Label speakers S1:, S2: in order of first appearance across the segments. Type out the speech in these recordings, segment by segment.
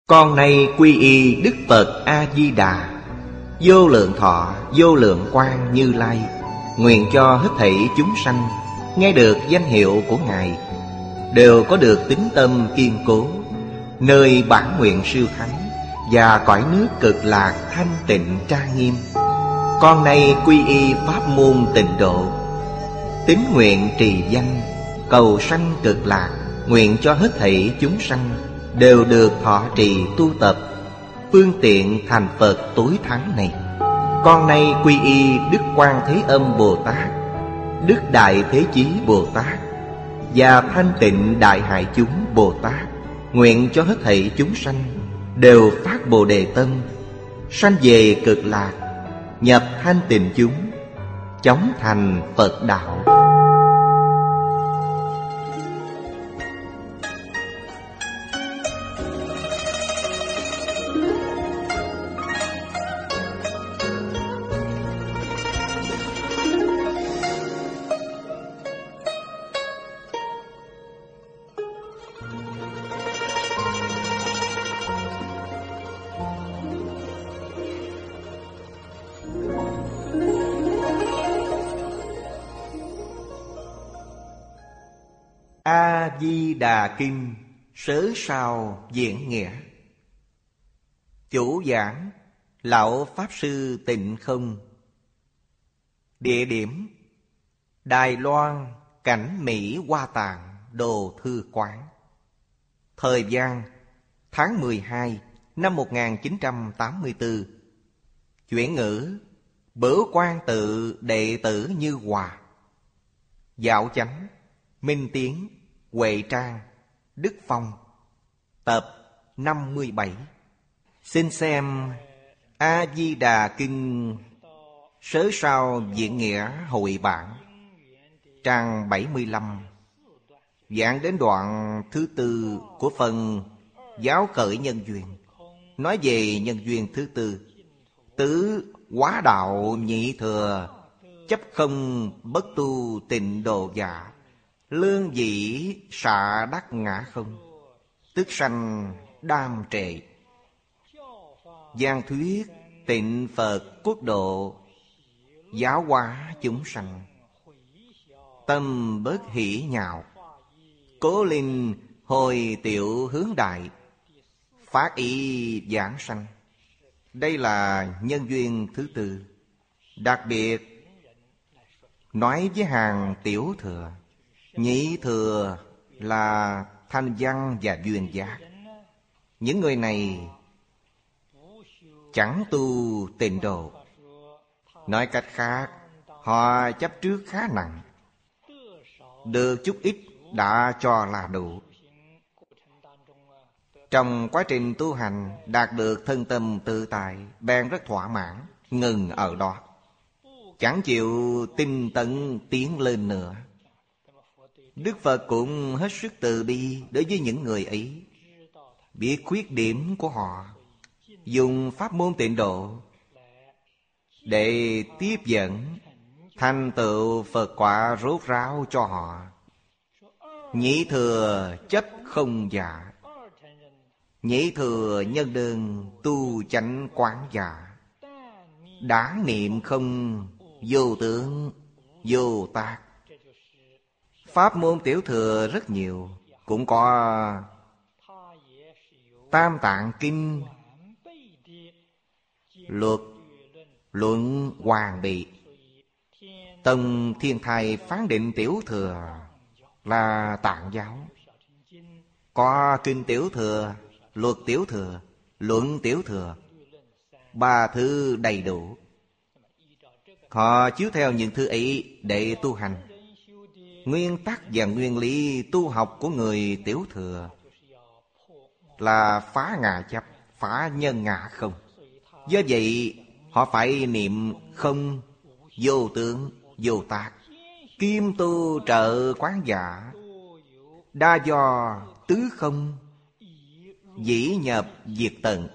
S1: Con nay quy y Đức Phật A-di-đà, vô lượng thọ vô lượng quang Như Lai. Nguyện cho hết thảy chúng sanh nghe được danh hiệu của Ngài đều có được tín tâm kiên cố, nơi bản nguyện siêu thắng và cõi nước cực lạc thanh tịnh trang nghiêm. Con nay quy y pháp môn Tịnh Độ, tín nguyện trì danh cầu sanh cực lạc. Nguyện cho hết thảy chúng sanh đều được thọ trì tu tập phương tiện thành Phật tối thắng này. Con nay quy y Đức Quan Thế Âm Bồ Tát, Đức Đại Thế Chí Bồ Tát và Thanh Tịnh Đại Hải Chúng Bồ Tát. Nguyện cho hết thảy chúng sanh đều phát Bồ Đề tâm, sanh về cực lạc, nhập thanh tịnh chúng, chóng thành Phật đạo. A-di-đà Kinh Sớ Sao Diễn Nghĩa. Chủ giảng Lão Pháp Sư Tịnh Không. Địa điểm Đài Loan, Cảnh Mỹ Hoa Tạng Đồ Thư Quán. Thời gian tháng 12 năm 1984. Chuyển ngữ Bửu Quan Tự đệ tử Như Hòa. Dạo Chánh Minh Tiến, Huệ Trang, Đức Phong. Tập 57. Xin xem A-di-đà Kinh Sớ Sao Diễn Nghĩa Hội Bản, trang 75. Giảng đến đoạn thứ tư của phần Giáo Khởi Nhân Duyên. Nói về nhân duyên thứ tư. Tứ Hóa Đạo Nhị Thừa, chấp không bất tu tịnh độ giả, lương dĩ xạ đắc ngã không, tức sanh đam trệ. Giảng thuyết tịnh Phật quốc độ, giáo hóa chúng sanh, tâm bớt hỉ nhạo, cố linh hồi tiểu hướng đại, phát ý giảng sanh. Đây là nhân duyên thứ tư. Đặc biệt nói với hàng tiểu thừa. Nhị thừa là thanh văn và duyên giác. Những người này chẳng tu tịnh độ. Nói cách khác, họ chấp trước khá nặng, được chút ít đã cho là đủ. Trong quá trình tu hành đạt được thân tâm tự tại, bèn rất thỏa mãn, ngừng ở đó, chẳng chịu tinh tấn tiến lên nữa. Đức Phật cũng hết sức từ bi đối với những người ấy, biết khuyết điểm của họ, dùng pháp môn tịnh độ để tiếp dẫn thành tựu Phật quả rốt ráo cho họ. Nhị thừa chấp không giả, nhị thừa nhân đơn tu chánh quán giả, đã niệm không vô tướng vô tác. Pháp môn tiểu thừa rất nhiều, cũng có Tam Tạng Kinh, Luật, Luận Hoàn Bị. Tông Thiên Thai phán định tiểu thừa là Tạng giáo. Có Kinh tiểu thừa, Luật tiểu thừa, Luận tiểu thừa, ba thứ đầy đủ. Họ chiếu theo những thứ ấy để tu hành. Nguyên tắc và nguyên lý tu học của người tiểu thừa là phá ngã chấp, phá nhân ngã không. Do vậy họ phải niệm không, vô tướng, vô tác, kim tu trợ quán giả, đa do tứ không, dĩ nhập diệt tận,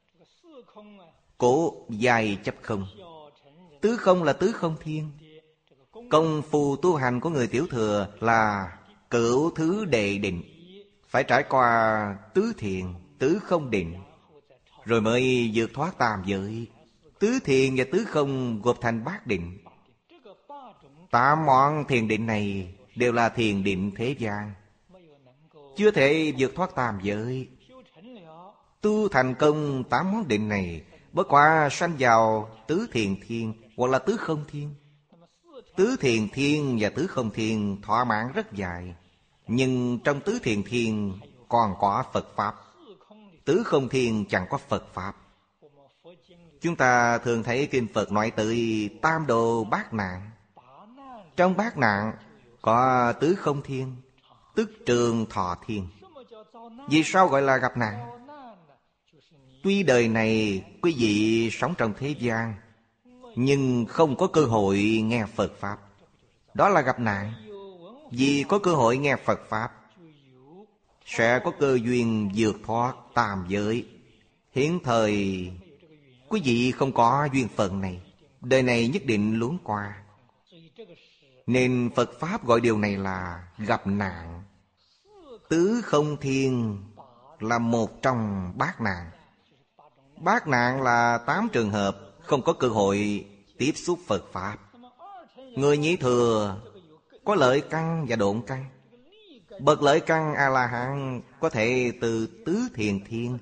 S1: cố dài chấp không. Tứ không là tứ không thiên. Công phu tu hành của người tiểu thừa là cửu thứ đệ định, phải trải qua tứ thiền, tứ không định, rồi mới vượt thoát tam giới. Tứ thiền và tứ không gộp thành bát định. Tám món thiền định này đều là thiền định thế gian, chưa thể vượt thoát tam giới. Tu thành công tám món định này, bất quá sanh vào tứ thiền thiên hoặc là tứ không thiên. Tứ thiền thiên và tứ không thiên thỏa mãn rất dài, nhưng trong tứ thiền thiên còn có Phật Pháp. Tứ không thiên chẳng có Phật Pháp. Chúng ta thường thấy kinh Phật nói tới tam đồ bát nạn. Trong bát nạn có tứ không thiên, tức trường thọ thiên. Vì sao gọi là gặp nạn? Tuy đời này quý vị sống trong thế gian, nhưng không có cơ hội nghe Phật Pháp. Đó là gặp nạn. Vì có cơ hội nghe Phật Pháp, sẽ có cơ duyên vượt thoát tam giới. Hiện thời quý vị không có duyên phận này, đời này nhất định luống qua. Nên Phật Pháp gọi điều này là gặp nạn. Tứ không thiên là một trong bát nạn. Bát nạn là 8 trường hợp không có cơ hội tiếp xúc Phật Pháp. Người nhị thừa có lợi căn và độn căn. Bậc lợi căn A-la-hán có thể từ tứ thiền thiên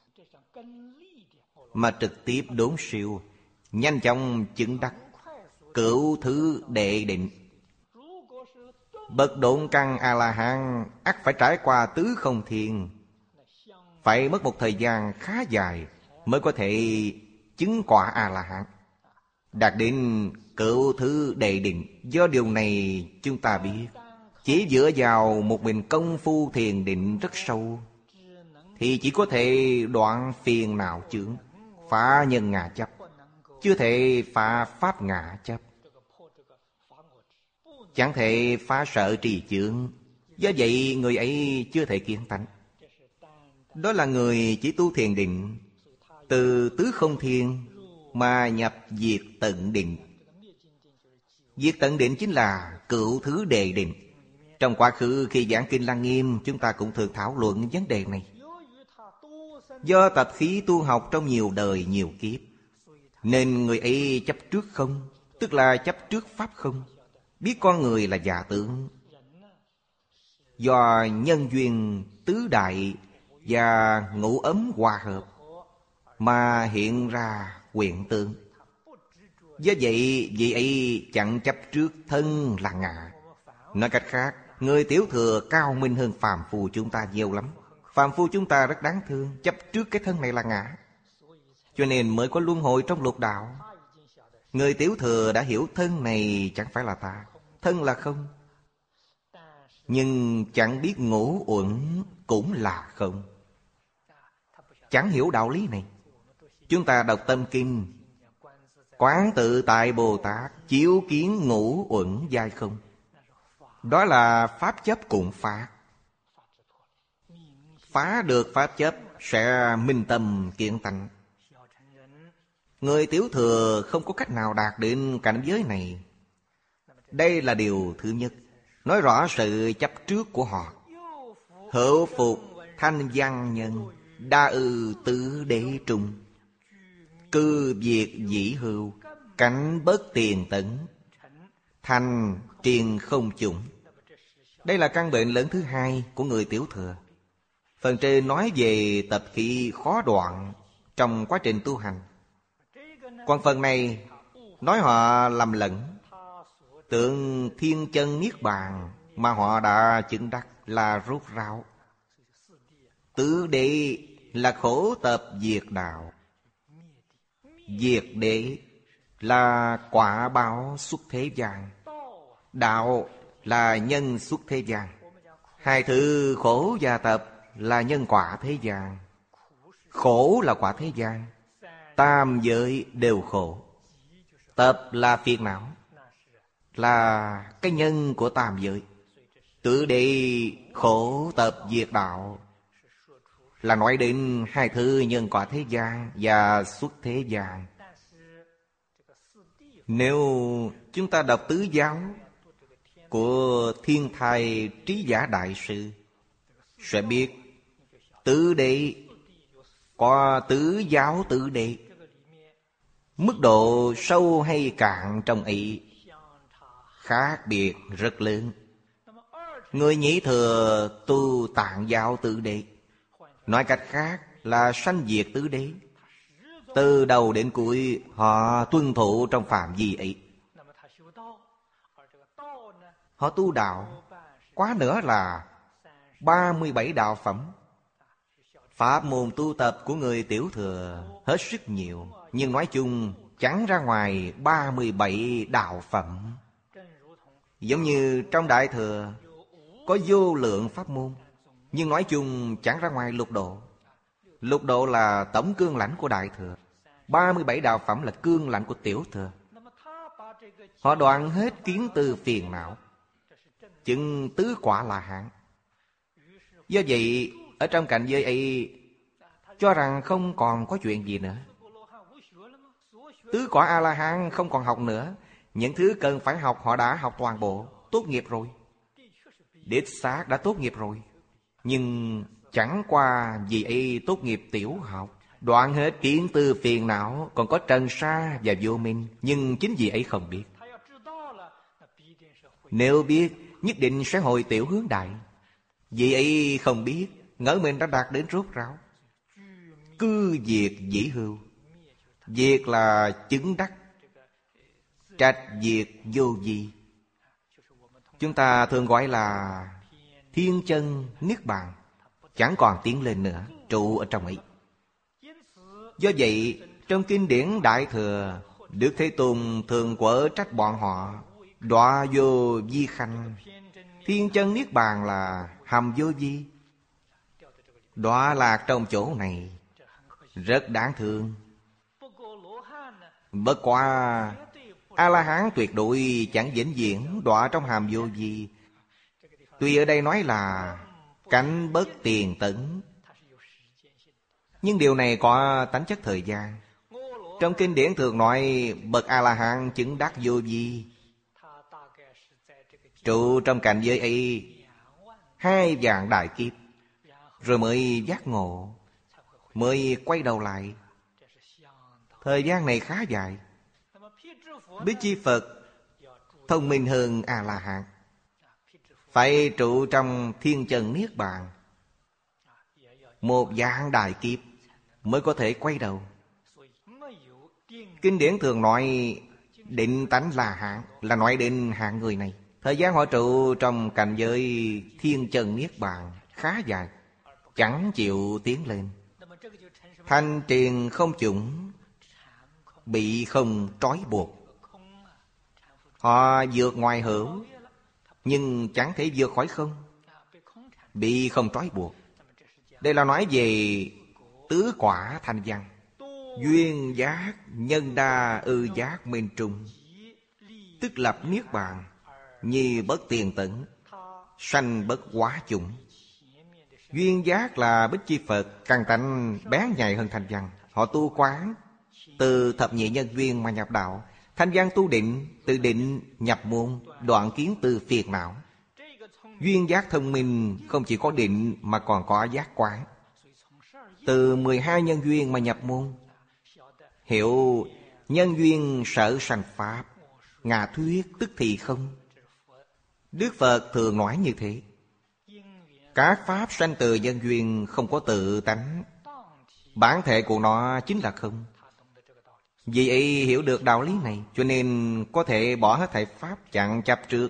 S1: mà trực tiếp đốn siêu, nhanh chóng chứng đắc cửu thứ đệ định. Bậc độn căn A-la-hán ắt phải trải qua tứ không thiên, phải mất một thời gian khá dài mới có thể chứng quả A-la-hán, đạt đến cửu thứ đệ định. Do điều này chúng ta biết, chỉ dựa vào một mình công phu thiền định rất sâu thì chỉ có thể đoạn phiền não chướng, phá nhân ngã chấp, chưa thể phá pháp ngã chấp, chẳng thể phá sở trì chướng. Do vậy người ấy chưa thể kiến tánh. Đó là người chỉ tu thiền định, từ tứ không thiên mà nhập diệt tận định. Diệt tận định chính là cửu thứ đệ định. Trong quá khứ khi giảng kinh Lăng Nghiêm, chúng ta cũng thường thảo luận vấn đề này. Do tập khí tu học trong nhiều đời nhiều kiếp, nên người ấy chấp trước không, tức là chấp trước pháp không, biết con người là giả tướng. Do nhân duyên tứ đại và ngũ ấm hòa hợp mà hiện ra quyện tượng. Do vậy vị ấy chẳng chấp trước thân là ngã. Nói cách khác, người tiểu thừa cao minh hơn phàm phu chúng ta nhiều lắm. Phàm phu chúng ta rất đáng thương, chấp trước cái thân này là ngã, cho nên mới có luân hồi trong lục đạo. Người tiểu thừa đã hiểu thân này chẳng phải là ta, thân là không, nhưng chẳng biết ngũ uẩn cũng là không. Chẳng hiểu đạo lý này. Chúng ta đọc tâm kinh, Quán tự tại Bồ Tát chiếu kiến ngũ uẩn giai không. Đó là pháp chấp cùng phá. Phá được pháp chấp sẽ minh tâm kiện tánh. Người tiểu thừa không có cách nào đạt đến cảnh giới này. Đây là điều thứ nhất, nói rõ sự chấp trước của họ. Hữu phục thanh văn nhân, đa ư tứ đế trung, cư diệt dĩ hưu, cảnh bất tiền tấn, thành triền không chủng. Đây là căn bệnh lớn thứ hai của người tiểu thừa. Phần trên nói về tập khí khó đoạn trong quá trình tu hành. Còn phần này nói họ lầm lẫn. Tượng thiên chân niết bàn mà họ đã chứng đắc là rốt ráo. Tứ đế là khổ tập diệt đạo. Diệt đế là quả báo xuất thế gian. Đạo là nhân xuất thế gian. Hai thứ khổ và tập là nhân quả thế gian. Khổ là quả thế gian. Tam giới đều khổ. Tập là phiền não, là cái nhân của tam giới. Tứ đế khổ tập diệt đạo là nói đến hai thứ nhân quả thế gian và xuất thế gian. Nếu chúng ta đọc tứ giáo của Thiên Thai Trí Giả Đại Sư, sẽ biết tứ đế có tứ giáo tự đệ. Mức độ sâu hay cạn trong ấy khác biệt rất lớn. Người Nhĩ Thừa tu Tạng giáo tự đệ, nói cách khác là sanh diệt tứ đế. Từ đầu đến cuối họ tuân thủ trong phạm vi ấy. Họ tu đạo quá nữa là 37 đạo phẩm. Pháp môn tu tập của người Tiểu Thừa hết sức nhiều, nhưng nói chung chẳng ra ngoài 37 đạo phẩm. Giống như trong Đại Thừa có vô lượng pháp môn, nhưng nói chung chẳng ra ngoài lục độ. Lục độ là tổng cương lãnh của Đại Thừa, 37 đạo phẩm là cương lãnh của Tiểu Thừa. Họ đoạn hết kiến tư phiền não, chứng tứ quả La Hán. Do vậy ở trong cảnh giới ấy cho rằng không còn có chuyện gì nữa. Tứ quả A-la-hán không còn học nữa. Những thứ cần phải học họ đã học toàn bộ, tốt nghiệp rồi. Đích xác đã tốt nghiệp rồi. Nhưng chẳng qua vì ấy tốt nghiệp tiểu học, đoạn hết kiến tư phiền não, còn có trần sa và vô minh. Nhưng chính vì ấy không biết. Nếu biết nhất định sẽ hồi tiểu hướng đại. Vì ấy không biết, ngỡ mình đã đạt đến rốt ráo. Cư diệt dĩ hưu. Diệt là chứng đắc, trạch diệt vô vi. Chúng ta thường gọi là thiên chân niết bàn. Chẳng còn tiến lên nữa, trụ ở trong ấy. Do vậy trong kinh điển Đại Thừa, Đức Thế Tôn thường quở trách bọn họ đọa vô vi khanh. Thiên chân niết bàn là hầm vô vi. Đọa lạc trong chỗ này rất đáng thương. Bất quá A-la-hán tuyệt đối chẳng vĩnh viễn đọa trong hàm vô vi. Tuy ở đây nói là cảnh bất tiền tấn, nhưng điều này có tánh chất thời gian. Trong kinh điển thường nói bậc A-la-hán chứng đắc vô vi, trụ trong cảnh giới ấy 2.000 đại kiếp, rồi mới giác ngộ, mới quay đầu lại. Thời gian này khá dài. Bích Chi Phật thông minh hơn A-la-hán, phải trụ trong thiên chân niết bàn 1.000 đại kiếp mới có thể quay đầu. Kinh điển thường nói định tánh La Hán là nói đến hạng người này. Thời gian họ trụ trong cảnh giới thiên chân niết bàn khá dài, chẳng chịu tiến lên. Thanh triền không chủng, bị không trói buộc. Họ vượt ngoài hữu, nhưng chẳng thể vượt khỏi không, bị không trói buộc. Đây là nói về tứ quả thanh văn: duyên giác, nhân đa, ư giác, minh trung. Tức lập niết bàn, nhi bất tiền tấn, sanh bất quá chủng. Duyên giác là Bích Chi Phật căn tánh bén nhạy hơn thanh văn. Họ tu quán, từ thập nhị nhân duyên mà nhập đạo. Thanh văn tu định, từ định nhập môn, đoạn kiến từ phiền não. Duyên giác thông minh không chỉ có định mà còn có giác quán. Từ 12 nhân duyên mà nhập môn, hiểu nhân duyên sở sanh pháp, ngã thuyết tức thì không. Đức Phật thường nói như thế. Các pháp sanh từ nhân duyên không có tự tánh, bản thể của nó chính là không. Vì ấy hiểu được đạo lý này, cho nên có thể bỏ hết thảy pháp chẳng chấp trước,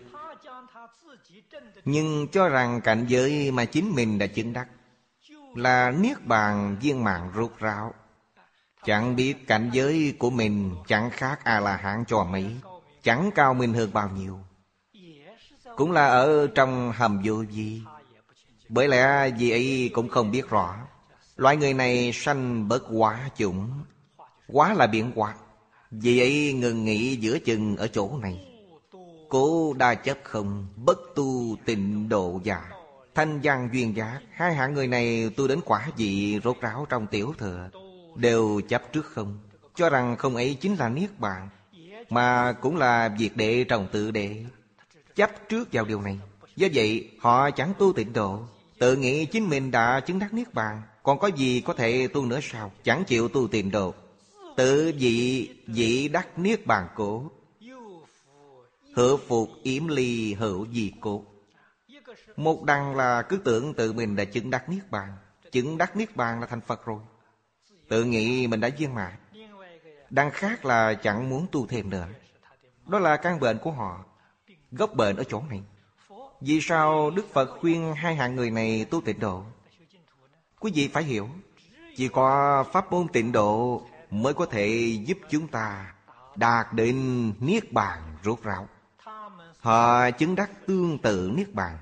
S1: nhưng cho rằng cảnh giới mà chính mình đã chứng đắc là niết bàn viên mãn rốt ráo. Chẳng biết cảnh giới của mình chẳng khác A-la-hán cho mấy, chẳng cao minh hơn bao nhiêu, cũng là ở trong hầm vô vi. Bởi lẽ vì ấy cũng không biết rõ. Loại người này sanh bất quá chủng. Quá là biến hóa. Vì ấy ngừng nghĩ giữa chừng ở chỗ này. Cố đa chấp không, bất tu tịnh độ giả. Thanh văn duyên giác, hai hạng người này tu đến quả vị rốt ráo trong tiểu thừa, đều chấp trước không, cho rằng không ấy chính là niết bàn, mà cũng là việc đệ trong tự đệ. Chấp trước vào điều này. Do vậy họ chẳng tu tịnh độ, tự nghĩ chính mình đã chứng đắc niết bàn, Còn có gì có thể tu nữa sao? Chẳng chịu tu tịnh độ. Tự vị đắc niết bàn cố, hữu phục yếm ly hữu gì cố. Một đằng là cứ tưởng tự mình đã chứng đắc niết bàn. Chứng đắc niết bàn là thành Phật rồi, tự nghĩ mình đã viên mãn. Đằng khác là chẳng muốn tu thêm nữa. Đó là căn bệnh của họ. Gốc bệnh ở chỗ này. Vì sao Đức Phật khuyên hai hạng người này tu tịnh độ? Quý vị phải hiểu, chỉ có pháp môn tịnh độ mới có thể giúp chúng ta đạt đến niết bàn rốt ráo. Họ chứng đắc tương tự niết bàn,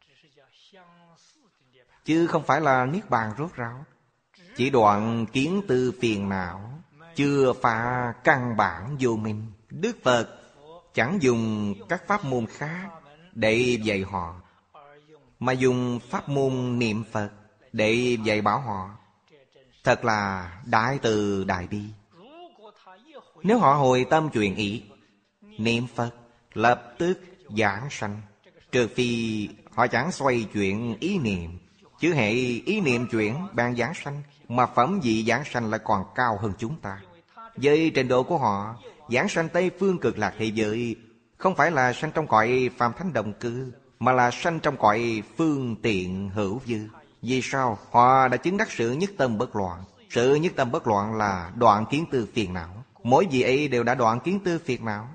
S1: chứ không phải là niết bàn rốt ráo. Chỉ đoạn kiến tư phiền não, chưa phá căn bản vô minh. Đức Phật chẳng dùng các pháp môn khác để dạy họ, mà dùng pháp môn niệm Phật để dạy bảo họ. Thật là đại từ đại bi. Nếu họ hồi tâm chuyển ý niệm Phật, lập tức giảng sanh. Trừ phi họ chẳng xoay chuyện ý niệm, chứ hệ ý niệm chuyển ban giảng sanh, mà phẩm vị giảng sanh lại còn cao hơn chúng ta. Với trình độ của họ, giảng sanh Tây Phương Cực Lạc thế giới không phải là sanh trong cõi phàm thánh đồng cư, mà là sanh trong cõi phương tiện hữu dư. Vì sao? Họ đã chứng đắc sự nhất tâm bất loạn. Sự nhất tâm bất loạn là đoạn kiến tư phiền não. Mỗi vị ấy đều đã đoạn kiến tư phiền não.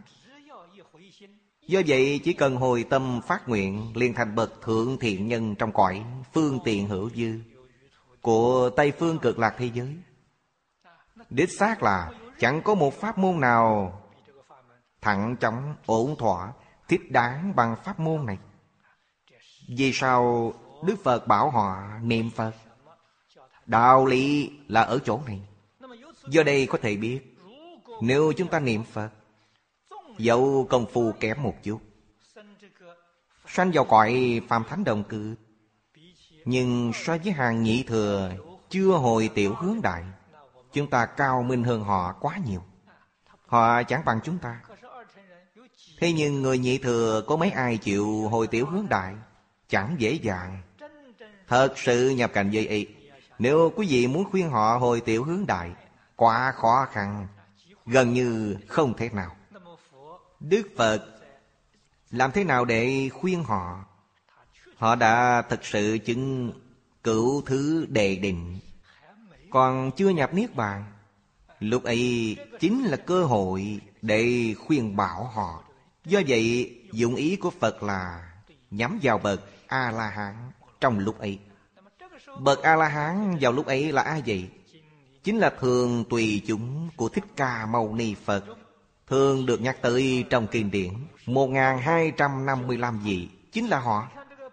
S1: Do vậy chỉ cần hồi tâm phát nguyện, liền thành bậc thượng thiện nhân trong cõi phương tiện hữu dư của Tây Phương Cực Lạc thế giới. Đích xác là chẳng có một pháp môn nào thẳng chóng, ổn thỏa, thích đáng bằng pháp môn này. Vì sao Đức Phật bảo họ niệm Phật? Đạo lý là ở chỗ này. Do đây có thể biết, nếu chúng ta niệm Phật, dẫu công phu kém một chút, sanh vào cõi phàm thánh đồng cư, nhưng so với hàng nhị thừa chưa hồi tiểu hướng đại, chúng ta cao minh hơn họ quá nhiều. Họ chẳng bằng chúng ta. Thế nhưng người nhị thừa có mấy ai chịu hồi tiểu hướng đại? Chẳng dễ dàng. Thật sự nhập cảnh giới ấy, nếu quý vị muốn khuyên họ hồi tiểu hướng đại, quá khó khăn, gần như không thể nào. Đức Phật làm thế nào để khuyên họ? Họ đã thực sự chứng cửu thứ đệ định, còn chưa nhập niết bàn. Lúc ấy chính là cơ hội để khuyên bảo họ. Do vậy dụng ý của Phật là nhắm vào bậc A-la-hán trong lúc ấy. Bậc A-la-hán vào lúc ấy là ai vậy? Chính là thường tùy chúng của Thích Ca Mâu Ni Phật, thường được nhắc tới trong kinh điển. 1255 vị chính là họ.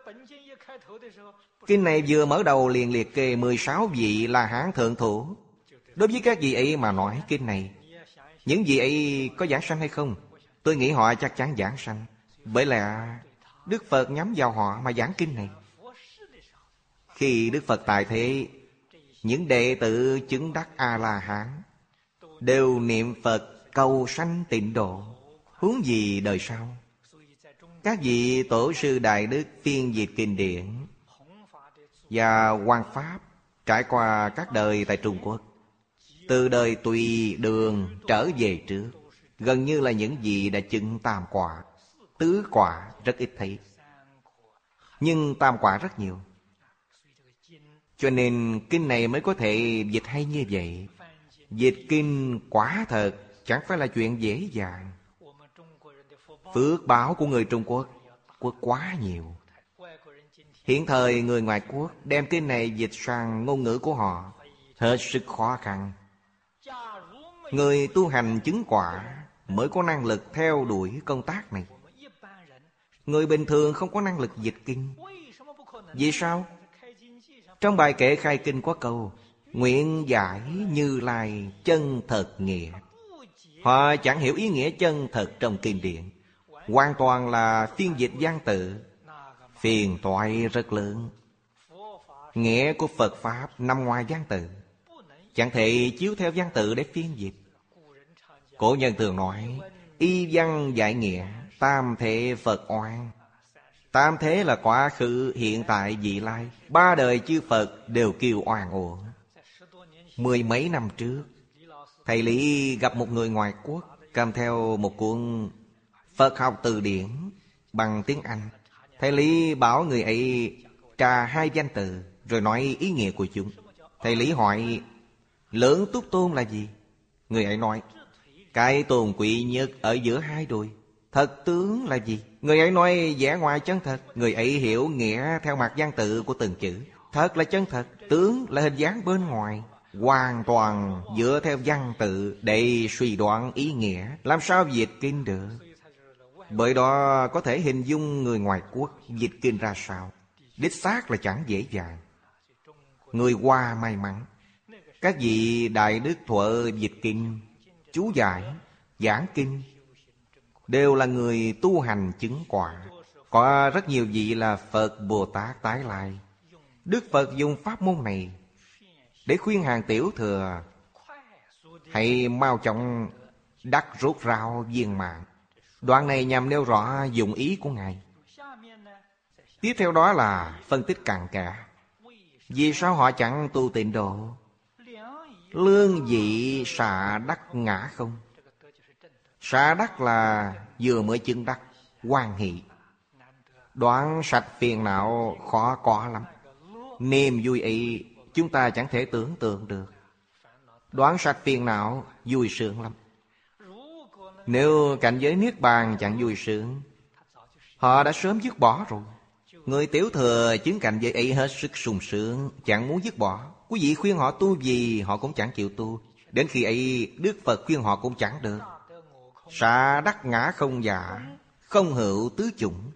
S1: Kinh này vừa mở đầu liền liệt kê 16 vị La Hán thượng thủ. Đối với các vị ấy mà nói kinh này, những vị ấy có giảng sanh hay không? Tôi nghĩ họ chắc chắn giảng sanh, bởi lẽ Đức Phật nhắm vào họ mà giảng kinh này. Khi Đức Phật tại thế, những đệ tử chứng đắc A-la-hán đều niệm Phật cầu sanh tịnh độ, huống gì đời sau. Các vị tổ sư đại đức phiên dịch kinh điển và hoằng pháp trải qua các đời tại Trung Quốc, từ đời Tùy Đường trở về trước, gần như là những vị đã chứng tam quả. Tứ quả rất ít thấy, nhưng tam quả rất nhiều. Cho nên kinh này mới có thể dịch hay như vậy. Dịch kinh quả thật chẳng phải là chuyện dễ dàng. Phước báo của người Trung Quốc quá nhiều. Hiện thời người ngoại quốc đem kinh này dịch sang ngôn ngữ của họ hết sức khó khăn. Người tu hành chứng quả mới có năng lực theo đuổi công tác này. Người bình thường không có năng lực dịch kinh. Vì sao? Trong bài kệ khai kinh có câu nguyện giải Như Lai chân thật nghĩa. Họ chẳng hiểu ý nghĩa chân thật trong kinh điển, hoàn toàn là phiên dịch văn tự, phiền toái rất lớn. Nghĩa của Phật Pháp nằm ngoài văn tự, chẳng thể chiếu theo văn tự để phiên dịch. Cổ nhân thường nói y văn giải nghĩa, tam thể Phật oan. Tam thế là quá khứ, hiện tại, vị lai. Ba đời chư Phật đều kêu oan uổng. Mười mấy năm trước, thầy Lý gặp một người ngoại quốc cầm theo một cuốn Phật học từ điển bằng tiếng Anh. Thầy Lý bảo người ấy tra hai danh từ rồi nói ý nghĩa của chúng. Thầy Lý hỏi lưỡng túc tôn là gì? Người ấy nói cái tôn quý nhất ở giữa hai đùi. Thật tướng là gì? Người ấy nói vẻ ngoài chân thật. Người ấy hiểu nghĩa theo mặt văn tự của từng chữ. Thật là chân thật, tướng là hình dáng bên ngoài, hoàn toàn dựa theo văn tự để suy đoán ý nghĩa. Làm sao dịch kinh được? Bởi đó có thể hình dung người ngoài quốc dịch kinh ra sao. Đích xác là chẳng dễ dàng. Người Hoa may mắn. Các vị đại đức thuở dịch kinh, chú giải, giảng kinh đều là người tu hành chứng quả. Có rất nhiều vị là Phật Bồ Tát tái lai. Đức Phật dùng pháp môn này để khuyên hàng tiểu thừa hãy mau chóng đắc rốt ráo viên mãn. Đoạn này nhằm nêu rõ dụng ý của Ngài. Tiếp theo đó là phân tích cặn kẽ. Vì sao họ chẳng tu tịnh độ? Lương vị xạ đắc ngã không. Xạ đắc là vừa mới chứng đắc, hoan hỷ. Đoạn sạch phiền não khó có lắm. Niềm vui ấy chúng ta chẳng thể tưởng tượng được. Đoạn sạch phiền não vui sướng lắm. Nếu cảnh giới Niết Bàn chẳng vui sướng, họ đã sớm dứt bỏ rồi. Người tiểu thừa chứng cảnh giới ấy hết sức sung sướng, chẳng muốn dứt bỏ. Quý vị khuyên họ tu gì họ cũng chẳng chịu tu. Đến khi ấy Đức Phật khuyên họ cũng chẳng được. Xạ đắc ngã không giả, không hữu tứ chủng.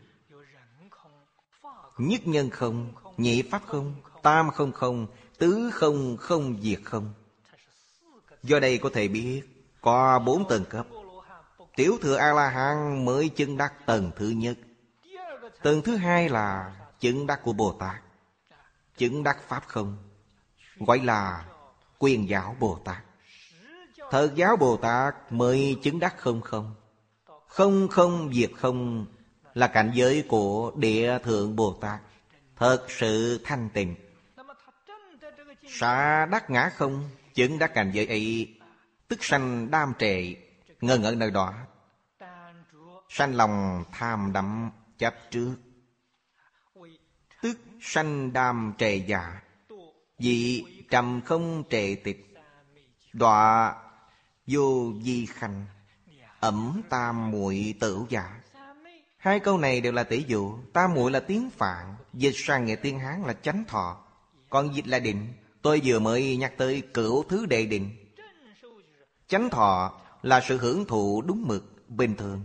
S1: Nhất nhân không, nhị pháp không, tam không không, tứ không không diệt không. Do đây có thể biết có 4 tầng cấp. Tiểu thừa A-la-hán mới chứng đắc tầng thứ nhất. Tầng thứ hai là chứng đắc của Bồ Tát, chứng đắc pháp không, gọi là Quyền Giáo Bồ Tát. Thật giáo Bồ Tát mới chứng đắc không không. Không không diệt không là cảnh giới của Địa Thượng Bồ Tát, thật sự thanh tịnh. Xạ đắc ngã không, chứng đắc cảnh giới ấy, tức sanh đam trệ, ngần ở nơi đó, sanh lòng tham đắm chấp trước, tức sanh đam trệ giả. Vì trầm không trệ tịch, đọa vô di khanh, ẩm tam muội tửu giả. Hai câu này đều là tỷ dụ. Tam muội là tiếng Phạn, dịch sang nghĩa tiếng Hán là chánh thọ, còn dịch là định. Tôi vừa mới nhắc tới cửu thứ đệ định. Chánh thọ là sự hưởng thụ đúng mực, bình thường.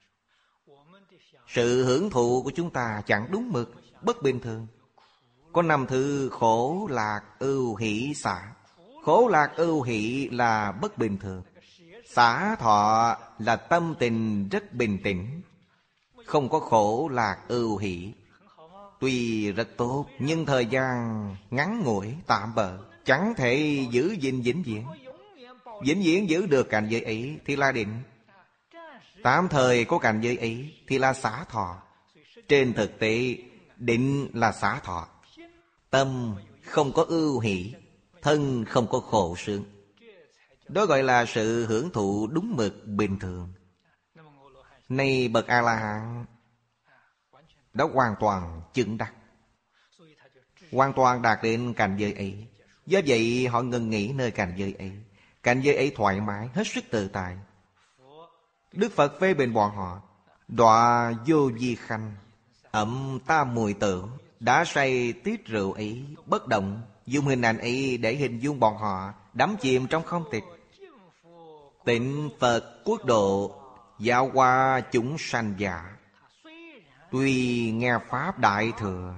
S1: Sự hưởng thụ của chúng ta chẳng đúng mực, bất bình thường. Có 5 thứ khổ lạc ưu hỷ xả. Khổ lạc ưu hỷ là bất bình thường. Xả thọ là tâm tình rất bình tĩnh, không có khổ lạc ưu hỷ. Tuy rất tốt, nhưng thời gian ngắn ngủi tạm bợ, chẳng thể giữ gìn vĩnh viễn. Vĩnh viễn giữ được cảnh giới ấy thì là định. Tạm thời có cảnh giới ấy thì là xả thọ. Trên thực tế, định là xả thọ. Tâm không có ưu hỷ, thân không có khổ sướng. Đó gọi là sự hưởng thụ đúng mực bình thường. Nay bậc A-la-hán đã hoàn toàn chứng đắc, hoàn toàn đạt đến cảnh giới ấy. Do vậy họ ngừng nghỉ nơi cảnh giới ấy. Cảnh giới ấy thoải mái, hết sức tự tại. Đức Phật phê bình bọn họ đọa vô di khanh, ẩm tam mùi tử. Đã say tiết rượu ấy, bất động. Dùng hình ảnh ấy để hình dung bọn họ đắm chìm trong không tịch. Tịnh Phật quốc độ, giáo hóa chúng sanh giả. Tuy nghe Pháp Đại Thừa,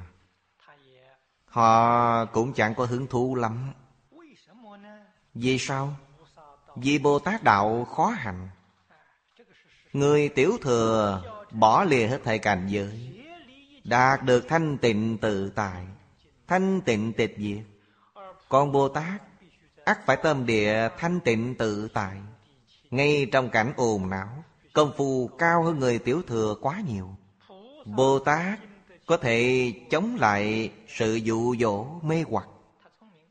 S1: họ cũng chẳng có hứng thú lắm. Vì sao? Vì Bồ Tát Đạo khó hành. Người tiểu thừa bỏ lìa hết thảy cảnh giới, đạt được thanh tịnh tự tại, thanh tịnh tịch diệt. Còn Bồ Tát ắt phải tâm địa thanh tịnh tự tại. Ngay trong cảnh ồn náo, công phu cao hơn người tiểu thừa quá nhiều. Bồ Tát có thể chống lại sự dụ dỗ mê hoặc.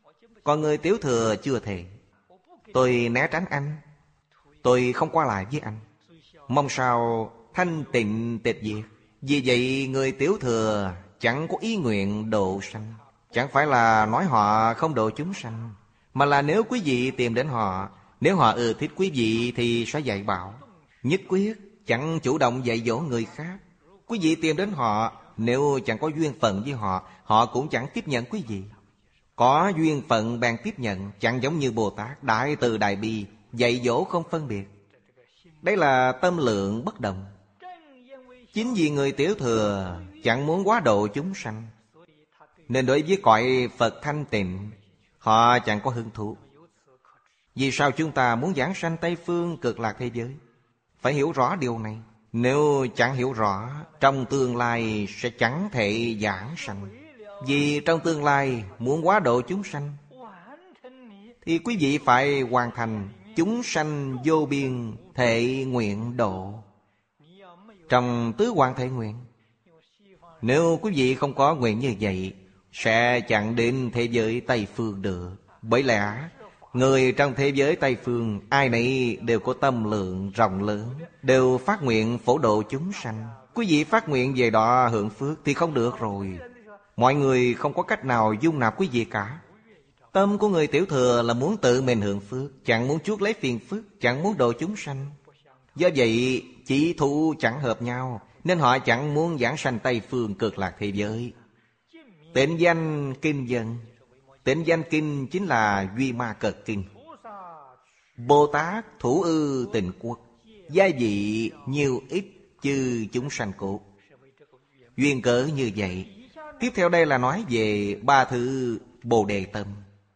S1: Còn người tiểu thừa chưa thể. Tôi né tránh anh, tôi không qua lại với anh, mong sao thanh tịnh tịch diệt. Vì vậy người tiểu thừa chẳng có ý nguyện độ sanh. Chẳng phải là nói họ không độ chúng sanh, mà là nếu quý vị tìm đến họ, nếu họ thích quý vị thì sẽ dạy bảo. Nhất quyết chẳng chủ động dạy dỗ người khác. Quý vị tìm đến họ, nếu chẳng có duyên phận với họ, họ cũng chẳng tiếp nhận quý vị. Có duyên phận bèn tiếp nhận, chẳng giống như Bồ Tát Đại Từ Đại Bi, dạy dỗ không phân biệt. Đây là tâm lượng bất đồng. Chính vì người tiểu thừa chẳng muốn quá độ chúng sanh, nên đối với cõi Phật thanh tịnh họ chẳng có hứng thú. Vì sao chúng ta muốn giảng sanh Tây Phương Cực Lạc thế giới? Phải hiểu rõ điều này. Nếu chẳng hiểu rõ, trong tương lai sẽ chẳng thể giảng sanh. Vì trong tương lai muốn quá độ chúng sanh, thì quý vị phải hoàn thành chúng sanh vô biên thệ nguyện độ. Trong tứ hoàn thệ nguyện, nếu quý vị không có nguyện như vậy, sẽ chẳng đến thế giới Tây Phương được. Bởi lẽ người trong thế giới Tây Phương ai nấy đều có tâm lượng rộng lớn, đều phát nguyện phổ độ chúng sanh. Quý vị phát nguyện về đó hưởng phước thì không được rồi. Mọi người không có cách nào dung nạp quý vị cả. Tâm của người tiểu thừa là muốn tự mình hưởng phước, chẳng muốn chuốc lấy phiền phức, chẳng muốn độ chúng sanh. Do vậy chỉ thụ chẳng hợp nhau, nên họ chẳng muốn giảng sanh Tây Phương Cực Lạc thế giới. Tịnh danh kinh dân. Tịnh danh kinh chính là Duy Ma Cật Kinh. Bồ Tát thủ ư tịnh quốc, gia vị nhiều ít chư chúng sanh cốt. Duyên cớ như vậy. Tiếp theo đây là nói về ba thứ Bồ Đề tâm.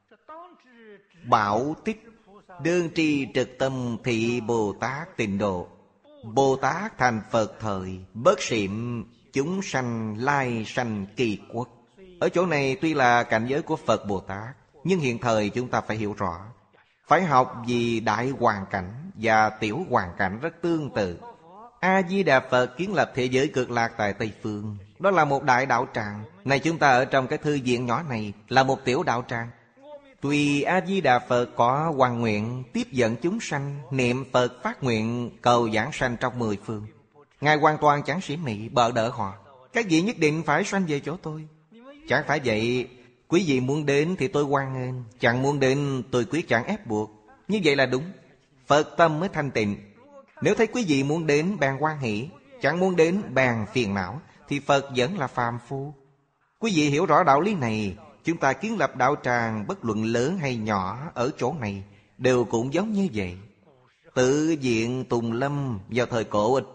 S1: Bảo tích đương tri trực tâm thị Bồ Tát tịnh độ. Bồ Tát thành Phật thời, bất xiểm chúng sanh lai sanh kỳ quốc. Ở chỗ này tuy là cảnh giới của Phật Bồ Tát, nhưng hiện thời chúng ta phải hiểu rõ. Phải học vì đại hoàn cảnh và tiểu hoàn cảnh rất tương tự. A-di-đà Phật kiến lập thế giới cực lạc tại Tây Phương, đó là một đại đạo tràng. Này chúng ta ở trong cái thư viện nhỏ này là một tiểu đạo tràng. Tuy A-di-đà Phật có hoàn nguyện tiếp dẫn chúng sanh, niệm Phật phát nguyện cầu giảng sanh trong 10 phương, Ngài hoàn toàn chẳng xỉ mị bợ đỡ họ. Các vị nhất định phải sanh về chỗ tôi. Chẳng phải vậy. Quý vị muốn đến thì tôi hoan nghênh, chẳng muốn đến tôi quyết chẳng ép buộc. Như vậy là đúng. Phật tâm mới thanh tịnh. Nếu thấy quý vị muốn đến bèn hoan hỷ, chẳng muốn đến bèn phiền não, thì Phật vẫn là phàm phu. Quý vị hiểu rõ đạo lý này, chúng ta kiến lập đạo tràng bất luận lớn hay nhỏ ở chỗ này đều cũng giống như vậy. Tự viện Tùng Lâm vào thời cổ ít,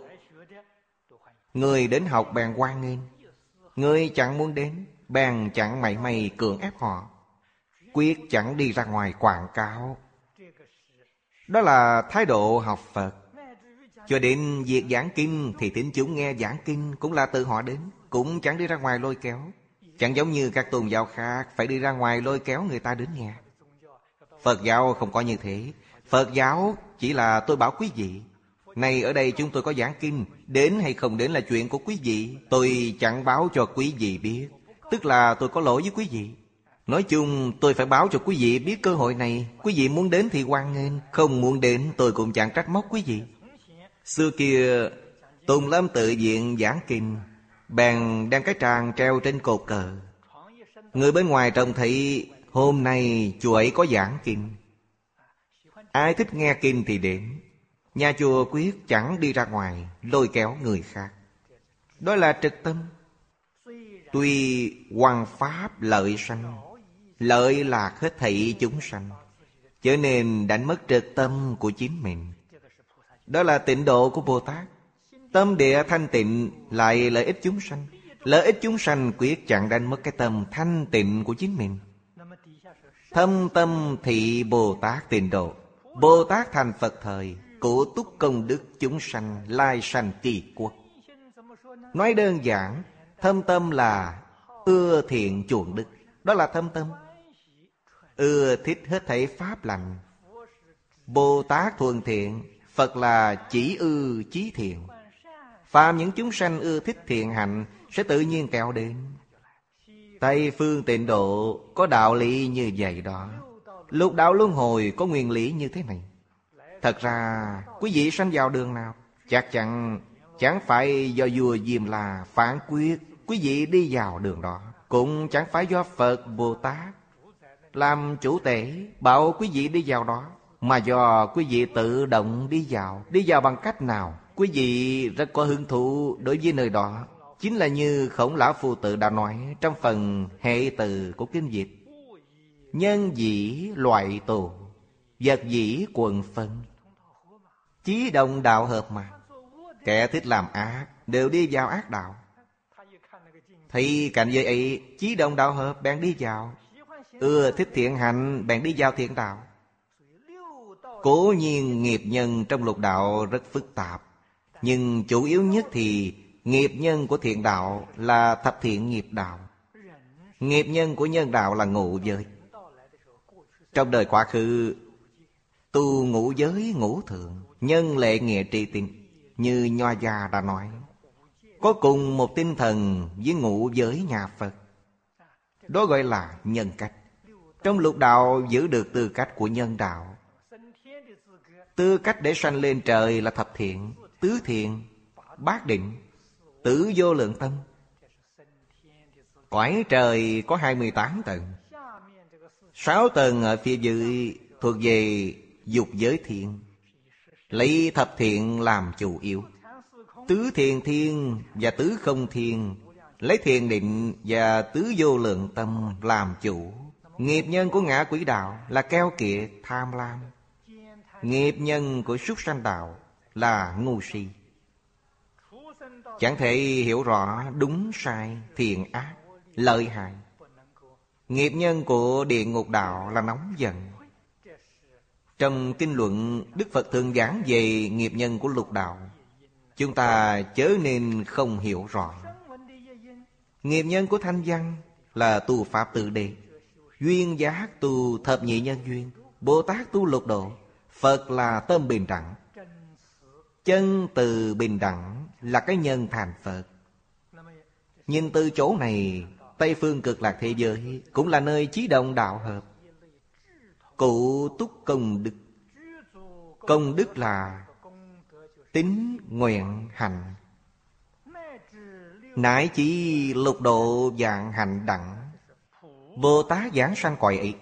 S1: người đến học bèn hoan nghênh, người chẳng muốn đến bèn chẳng mảy may cưỡng ép họ, quyết chẳng đi ra ngoài quảng cáo. Đó là thái độ học Phật. Cho đến việc giảng kinh thì tín chúng nghe giảng kinh cũng là tự họ đến, cũng chẳng đi ra ngoài lôi kéo. Chẳng giống như các tôn giáo khác phải đi ra ngoài lôi kéo người ta đến nghe. Phật giáo không có như thế. Phật giáo chỉ là tôi bảo quý vị, này ở đây chúng tôi có giảng kinh, đến hay không đến là chuyện của quý vị. Tôi chẳng báo cho quý vị biết, tức là tôi có lỗi với quý vị. Nói chung tôi phải báo cho quý vị biết cơ hội này. Quý vị muốn đến thì hoan nghênh, không muốn đến tôi cũng chẳng trách móc quý vị. Xưa kia Tùng Lâm tự viện giảng kinh, bèn đem cái tràng treo trên cột cờ. Người bên ngoài trông thấy hôm nay chùa ấy có giảng kinh, ai thích nghe kinh thì đến. Nhà chùa quyết chẳng đi ra ngoài lôi kéo người khác. Đó là trực tâm. Tuy hoằng pháp lợi sanh, lợi lạc hết thảy chúng sanh, cho nên đánh mất trực tâm của chính mình. Đó là tịnh độ của Bồ Tát. Tâm địa thanh tịnh lại lợi ích chúng sanh. Lợi ích chúng sanh quyết chẳng đánh mất cái tâm thanh tịnh của chính mình. Thâm tâm thị Bồ Tát tịnh độ. Bồ Tát thành Phật thời, cụ túc công đức chúng sanh lai sanh kỳ quốc. Nói đơn giản, thâm tâm là ưa thiện chuộng đức. Đó là thâm tâm. Ưa thích hết thảy pháp lành. Bồ Tát thuần thiện, Phật là chỉ ư chí thiện. Phàm những chúng sanh ưa thích thiện hạnh sẽ tự nhiên kéo đến. Tây phương tịnh độ có đạo lý như vậy đó. Lục đạo luân hồi có nguyên lý như thế này. Thật ra quý vị sanh vào đường nào, chắc chắn chẳng phải do vua Diêm La phán quyết quý vị đi vào đường đó, cũng chẳng phải do Phật Bồ Tát làm chủ tể bảo quý vị đi vào đó, mà do quý vị tự động đi vào. Đi vào bằng cách nào? Quý vị rất có hứng thú đối với nơi đó. Chính là như Khổng Lão Phu Tử đã nói trong phần hệ từ của kinh dịch: nhân dĩ loại tù, vật dĩ quần phân. Chí đồng đạo hợp mà. Kẻ thích làm ác đều đi vào ác đạo. Thì cảnh giới ấy chí đồng đạo hợp bèn đi vào. Ưa thích thiện hạnh bèn đi vào thiện đạo. Cố nhiên nghiệp nhân trong lục đạo rất phức tạp, nhưng chủ yếu nhất thì nghiệp nhân của thiện đạo là thập thiện nghiệp đạo. Nghiệp nhân của nhân đạo là ngũ giới. Trong đời quá khứ tu ngũ giới ngũ thượng, nhân lệ nghĩa trì tín, như Nho Gia đã nói, có cùng một tinh thần với ngũ giới nhà Phật. Đó gọi là nhân cách. Trong lục đạo giữ được tư cách của nhân đạo. Tư cách để sanh lên trời là thập thiện, tứ thiện, bát định, tứ vô lượng tâm. Cõi trời có 28 tầng. 6 tầng ở phía dưới thuộc về dục giới thiện, lấy thập thiện làm chủ yếu. Tứ thiện thiên và tứ không thiên lấy thiền định và tứ vô lượng tâm làm chủ. Nghiệp nhân của ngã quỷ đạo là keo kiệt tham lam. Nghiệp nhân của súc sanh đạo là ngu si, chẳng thể hiểu rõ đúng sai, thiện ác, lợi hại. Nghiệp nhân của địa ngục đạo là nóng giận. Trong kinh luận Đức Phật thường giảng về nghiệp nhân của lục đạo. Chúng ta chớ nên không hiểu rõ. Nghiệp nhân của thanh văn là tu pháp tự đề, duyên giác tu thập nhị nhân duyên, Bồ Tát tu lục độ, Phật là tâm bình đẳng. Chân từ bình đẳng là cái nhân thành Phật. Nhìn từ chỗ này, Tây phương cực lạc thế giới cũng là nơi chí đồng đạo hợp. Cụ túc công đức. Công đức là tín nguyện hành, nãi chỉ lục độ vạn hạnh đẳng. Bồ Tát giảng sanh cõi ấy.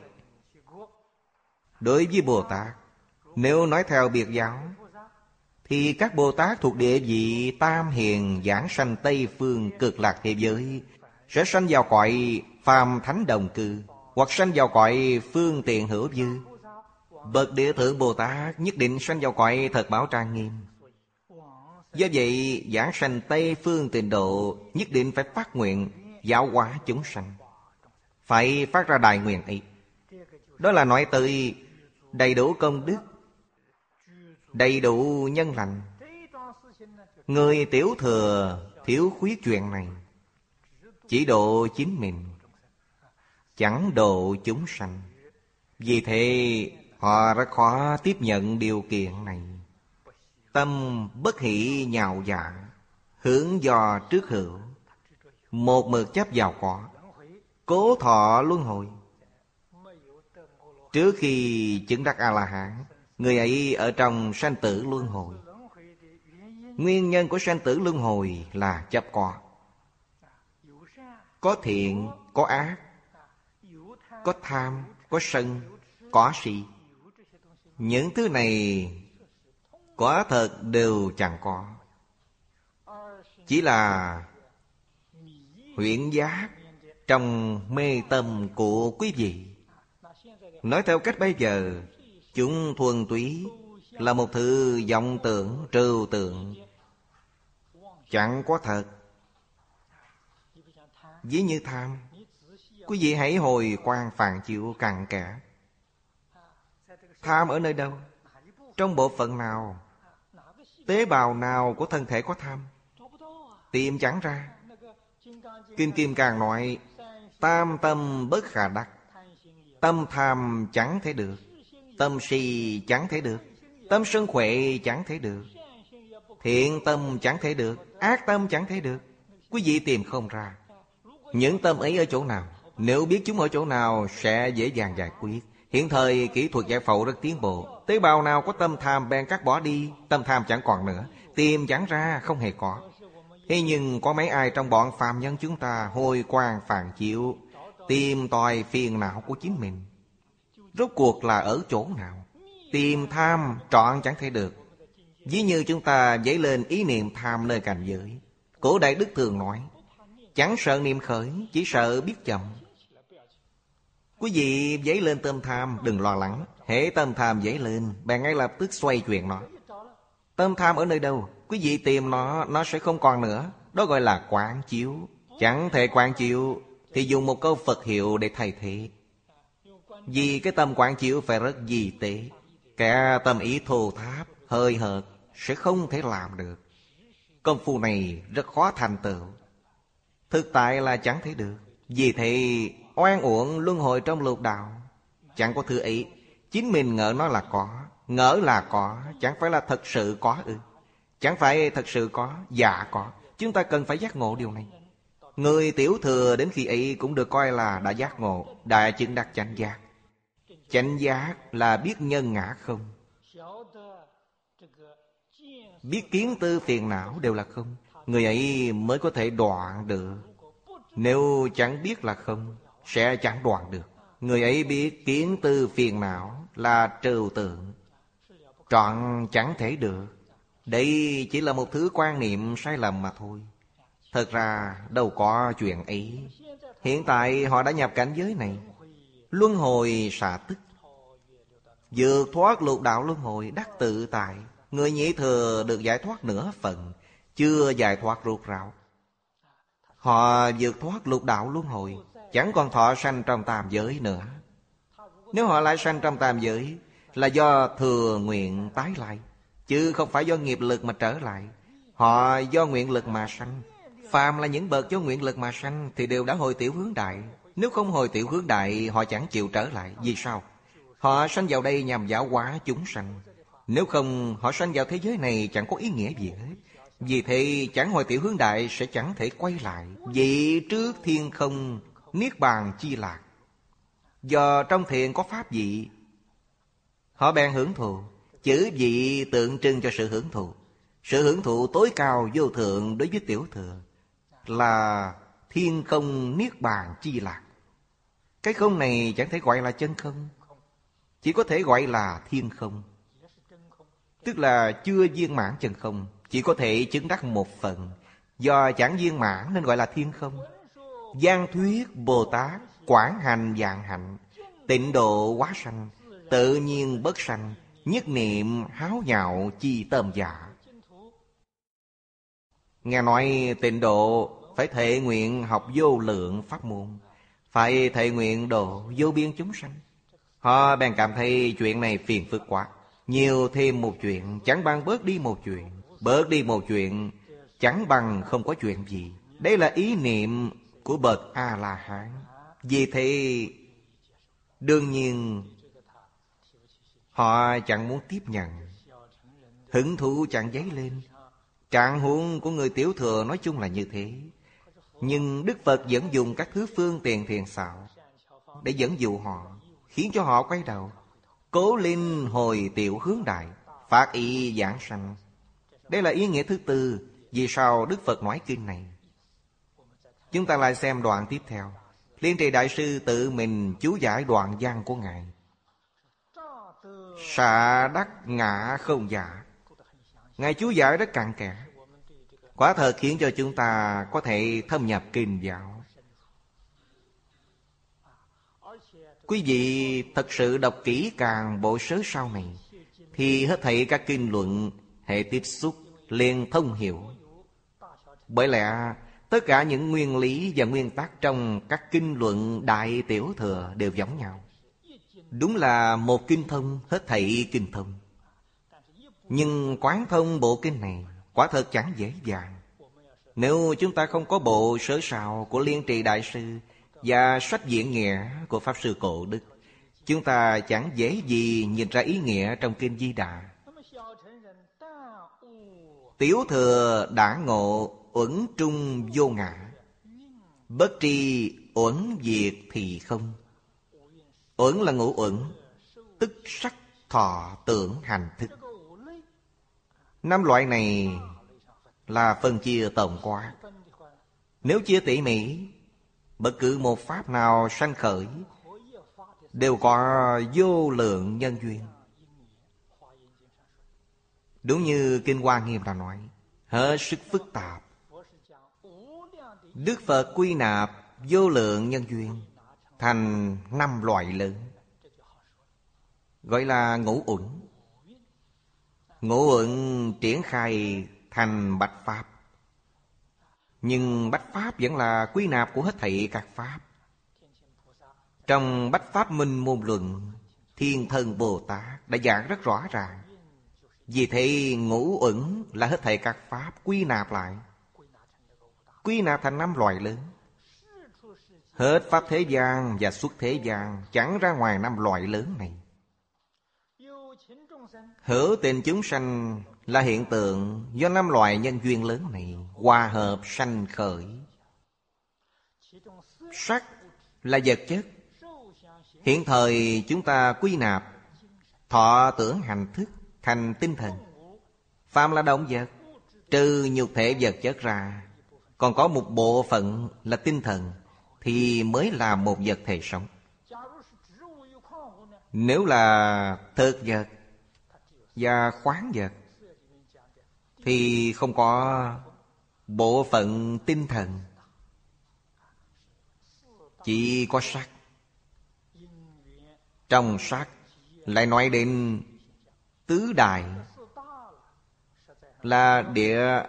S1: Đối với Bồ Tát, nếu nói theo biệt giáo, thì các Bồ Tát thuộc địa vị tam hiền giảng sanh Tây phương cực lạc thế giới sẽ sanh vào cõi phàm thánh đồng cư, hoặc sanh vào cõi phương tiện hữu dư. Bậc địa thượng Bồ Tát nhất định sanh vào cõi thật bảo trang nghiêm. Do vậy giảng sanh Tây phương tịnh độ nhất định phải phát nguyện giáo hóa chúng sanh, phải phát ra đại nguyện ấy. Đó là nói tới đầy đủ công đức, đầy đủ nhân lành. Người tiểu thừa thiếu khuyết chuyện này, chỉ độ chính mình, chẳng độ chúng sanh. Vì thế họ rất khó tiếp nhận điều kiện này. Tâm bất hỷ nhạo dạ, hướng do trước hữu, một mực chấp vào có, cố thọ luân hồi. Trước khi chứng đắc A-la-hán, người ấy ở trong sanh tử luân hồi. Nguyên nhân của sanh tử luân hồi là chấp có. Có thiện, có ác, có tham, có sân, có si. Những thứ này quả thật đều chẳng có, chỉ là huyễn giác trong mê tâm của quý vị. Nói theo cách bây giờ, chúng thuần túy là một thứ vọng tưởng, trừu tượng, chẳng có thật. Ví như tham, quý vị hãy hồi quan phản chiếu cặn kẽ. Tham ở nơi đâu? Trong bộ phận nào? Tế bào nào của thân thể có tham? Tìm chẳng ra. Kinh Kim Cang nói: tam tâm bất khả đắc. Tâm tham chẳng thể được, tâm si chẳng thể được, tâm sân huệ chẳng thể được, thiện tâm chẳng thể được, ác tâm chẳng thể được. Quý vị tìm không ra. Những tâm ấy ở chỗ nào? Nếu biết chúng ở chỗ nào sẽ dễ dàng giải quyết. Hiện thời kỹ thuật giải phẫu rất tiến bộ. Tế bào nào có tâm tham bèn cắt bỏ đi. Tâm tham chẳng còn nữa. Tìm chẳng ra không hề có. Thế nhưng có mấy ai trong bọn phàm nhân chúng ta hồi quang phản chiếu, tìm tòi phiền não của chính mình. Rốt cuộc là ở chỗ nào? Tìm tham trọn chẳng thể được. Ví như chúng ta dấy lên ý niệm tham nơi cảnh giới. Cổ Đại Đức thường nói, chẳng sợ niệm khởi, chỉ sợ biết chậm. Quý vị dấy lên tâm tham, đừng lo lắng. Hễ tâm tham dấy lên, bạn ngay lập tức xoay chuyển nó. Tâm tham ở nơi đâu? Quý vị tìm nó sẽ không còn nữa. Đó gọi là quán chiếu. Chẳng thể quán chiếu thì dùng một câu Phật hiệu để thay thế. Vì cái tâm quán chiếu phải rất di tế. Kẻ tâm ý thô tháp, hơi hợt sẽ không thể làm được. Công phu này rất khó thành tựu. Thực tại là chẳng thể được. Vì thế oan uổng luân hồi trong lục đạo. Chẳng có thứ ấy. Chính mình ngỡ nó là có. Ngỡ là có, chẳng phải là thật sự có ư? Chẳng phải thật sự có, dạ có. Chúng ta cần phải giác ngộ điều này. Người tiểu thừa đến khi ấy cũng được coi là đã giác ngộ, đã chứng đắc chánh giác. Chánh giác là biết nhân ngã không, biết kiến tư phiền não đều là không. Người ấy mới có thể đoạn được. Nếu chẳng biết là không, sẽ chẳng đoạn được. Người ấy biết kiến tư phiền não là trừu tượng, trọn chẳng thể được. Đây chỉ là một thứ quan niệm sai lầm mà thôi. Thật ra đâu có chuyện ấy. Hiện tại họ đã nhập cảnh giới này, luân hồi xả tức, vượt thoát lục đạo luân hồi đắc tự tại. Người nhị thừa được giải thoát nửa phần, chưa giải thoát rốt ráo. Họ vượt thoát lục đạo luân hồi, chẳng còn thọ sanh trong tam giới nữa. Nếu họ lại sanh trong tam giới là do thừa nguyện tái lại, chứ không phải do nghiệp lực mà trở lại. Họ do nguyện lực mà sanh. Phàm là những bậc do nguyện lực mà sanh thì đều đã hồi tiểu hướng đại. Nếu không hồi tiểu hướng đại, họ chẳng chịu trở lại. Vì sao? Họ sanh vào đây nhằm giáo hóa chúng sanh. Nếu không, họ sanh vào thế giới này chẳng có ý nghĩa gì hết. Vì thế chẳng hồi tiểu hướng đại sẽ chẳng thể quay lại. Vị trước thiên không, niết bàn chi lạc. Do trong thiền có pháp vị, họ bèn hưởng thụ. Chữ vị tượng trưng cho sự hưởng thụ. Sự hưởng thụ tối cao vô thượng đối với tiểu thừa là thiên không niết bàn chi lạc. Cái không này chẳng thể gọi là chân không, chỉ có thể gọi là thiên không. Tức là chưa viên mãn chân không, chỉ có thể chứng đắc một phần. Do chẳng viên mãn nên gọi là thiên không. Giang thuyết Bồ Tát quảng hành vạn hạnh, tịnh độ hóa sanh, tự nhiên bất sanh, nhất niệm háo nhạo chi tâm giả. Nghe nói tịnh độ phải thệ nguyện học vô lượng pháp môn, phải thệ nguyện độ vô biên chúng sanh. Họ bèn cảm thấy chuyện này phiền phức quá. Nhiều thêm một chuyện chẳng bằng bớt đi một chuyện. Bớt đi một chuyện chẳng bằng không có chuyện gì. Đây là ý niệm của bậc A-la-hán. Vì thế đương nhiên họ chẳng muốn tiếp nhận. Hứng thú chẳng dấy lên. Trạng huống của người tiểu thừa nói chung là như thế. Nhưng Đức Phật vẫn dùng các thứ phương tiện thiền xảo để dẫn dụ họ, khiến cho họ quay đầu, cố linh hồi tiểu hướng đại, phát ý giảng sanh. Đây là ý nghĩa thứ tư vì sao Đức Phật nói kinh này. Chúng ta lại xem đoạn tiếp theo. Liên Trì Đại Sư tự mình chú giải đoạn văn của Ngài. Xạ đắc ngã không giả. Ngài chú giải rất cặn kẽ, quả thật khiến cho chúng ta có thể thâm nhập kinh giáo. Quý vị thật sự đọc kỹ càng bộ sớ sau này, thì hết thảy các kinh luận hệ tiếp xúc liền thông hiểu. Bởi lẽ tất cả những nguyên lý và nguyên tắc trong các kinh luận Đại Tiểu Thừa đều giống nhau. Đúng là một kinh thông, hết thảy kinh thông. Nhưng quán thông bộ kinh này quả thật chẳng dễ dàng. Nếu chúng ta không có bộ sớ sào của Liên Trì Đại Sư và sách diễn nghĩa của Pháp Sư Cổ Đức, chúng ta chẳng dễ gì nhìn ra ý nghĩa trong kinh Di Đà. Tiểu thừa đã ngộ uẩn trung vô ngã, Bất tri uẩn diệt thì không. Uẩn là ngũ uẩn, tức sắc, thọ, tưởng, hành, thức. 5 loại này là phân chia tổng quát. Nếu chia tỉ mỉ, bất cứ một pháp nào sanh khởi đều có vô lượng nhân duyên. Đúng như Kinh Hoa Nghiêm đã nói, hết sức phức tạp. Đức Phật quy nạp vô lượng nhân duyên thành 5 loại lớn, gọi là ngũ uẩn. Ngũ uẩn triển khai thành bách pháp, nhưng bách pháp vẫn là quy nạp của hết thảy các pháp. Trong Bách Pháp Minh Môn Luận, Thiên Thân Bồ Tát đã giảng rất rõ ràng. Vì thế ngũ uẩn là hết thảy các pháp quy nạp lại, quy nạp thành 5 loại lớn. Hết pháp thế gian và xuất thế gian chẳng ra ngoài 5 loại lớn này. Hữu tình chúng sanh là hiện tượng do 5 loại nhân duyên lớn này hòa hợp sanh khởi. Sắc là vật chất, hiện thời chúng ta quy nạp thọ tưởng hành thức thành tinh thần. Phàm là động vật, trừ nhục thể vật chất ra, còn có một bộ phận là tinh thần, thì mới là một vật thể sống. Nếu là thực vật và khoáng vật thì không có bộ phận tinh thần, chỉ có sắc. Trong sắc lại nói đến tứ đại, là địa,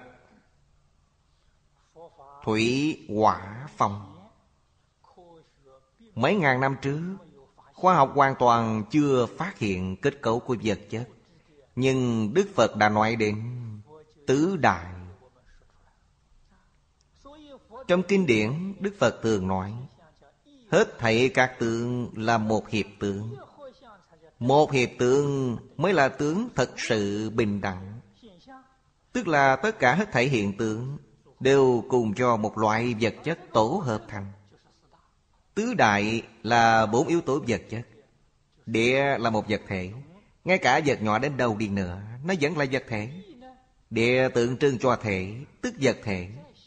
S1: thủy, hỏa, phong. Mấy ngàn năm trước, khoa học hoàn toàn chưa phát hiện kết cấu của vật chất, nhưng Đức Phật đã nói đến tứ đại. Trong kinh điển, Đức Phật thường nói hết thảy các tướng là một hiệp tướng. Một hiệp tướng mới là tướng thật sự bình đẳng. Tức là tất cả hết thảy hiện tượng đều cùng cho một loại vật chất tổ hợp thành. Tứ đại là 4 yếu tố vật chất. Địa là một vật thể, ngay cả vật nhỏ đến đâu đi nữa nó vẫn là vật thể. Địa tượng trưng cho thể, tức vật thể.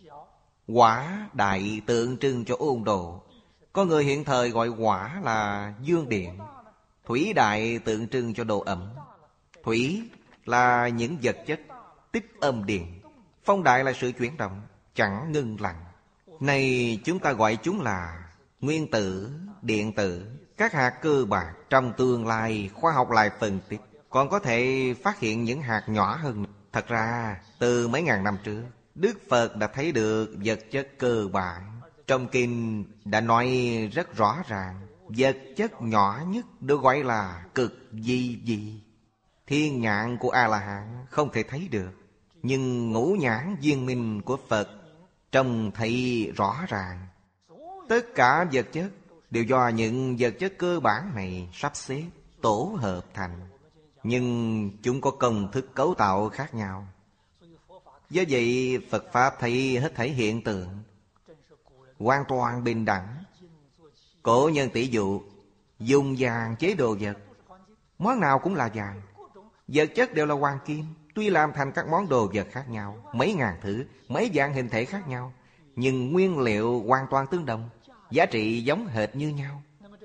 S1: Hỏa đại tượng trưng cho ôn độ. Có người hiện thời gọi hỏa là dương điện. Thủy đại tượng trưng cho độ ẩm. Thủy là những vật chất tích âm điện. Phong đại là sự chuyển động chẳng ngưng lặng. Này chúng ta gọi chúng là nguyên tử, điện tử, các hạt cơ bản. Trong tương lai khoa học lại phân tích, còn có thể phát hiện những hạt nhỏ hơn. Thật ra từ mấy ngàn năm trước, Đức Phật đã thấy được vật chất cơ bản. Trong kinh đã nói rất rõ ràng, vật chất nhỏ nhất được gọi là cực di di. Thiên nhãn của A-la-hán không thể thấy được, nhưng ngũ nhãn viên minh của Phật trông thấy rõ ràng. Tất cả vật chất đều do những vật chất cơ bản này sắp xếp, tổ hợp thành. Nhưng chúng có công thức cấu tạo khác nhau. Do vậy Phật Pháp thấy hết thảy hiện tượng hoàn toàn bình đẳng. Cổ nhân tỷ dụ dùng vàng chế đồ vật, món nào cũng là vàng. Vật chất đều là hoàng kim, tuy làm thành các món đồ vật khác nhau, mấy ngàn thứ, mấy dạng hình thể khác nhau, nhưng nguyên liệu hoàn toàn tương đồng, giá trị giống hệt như nhau.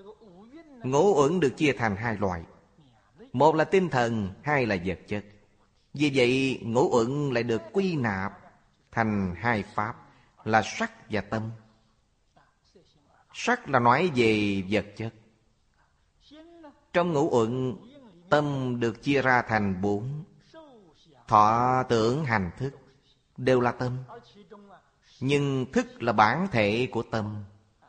S1: Ngũ uẩn được chia thành 2 loại, một là tinh thần, 2 là vật chất. Vì vậy ngũ uẩn lại được quy nạp thành 2 pháp là sắc và tâm. Sắc là nói về vật chất. Trong ngũ uẩn, tâm được chia ra thành 4. Thọ tưởng hành thức đều là tâm, nhưng thức là bản thể của tâm.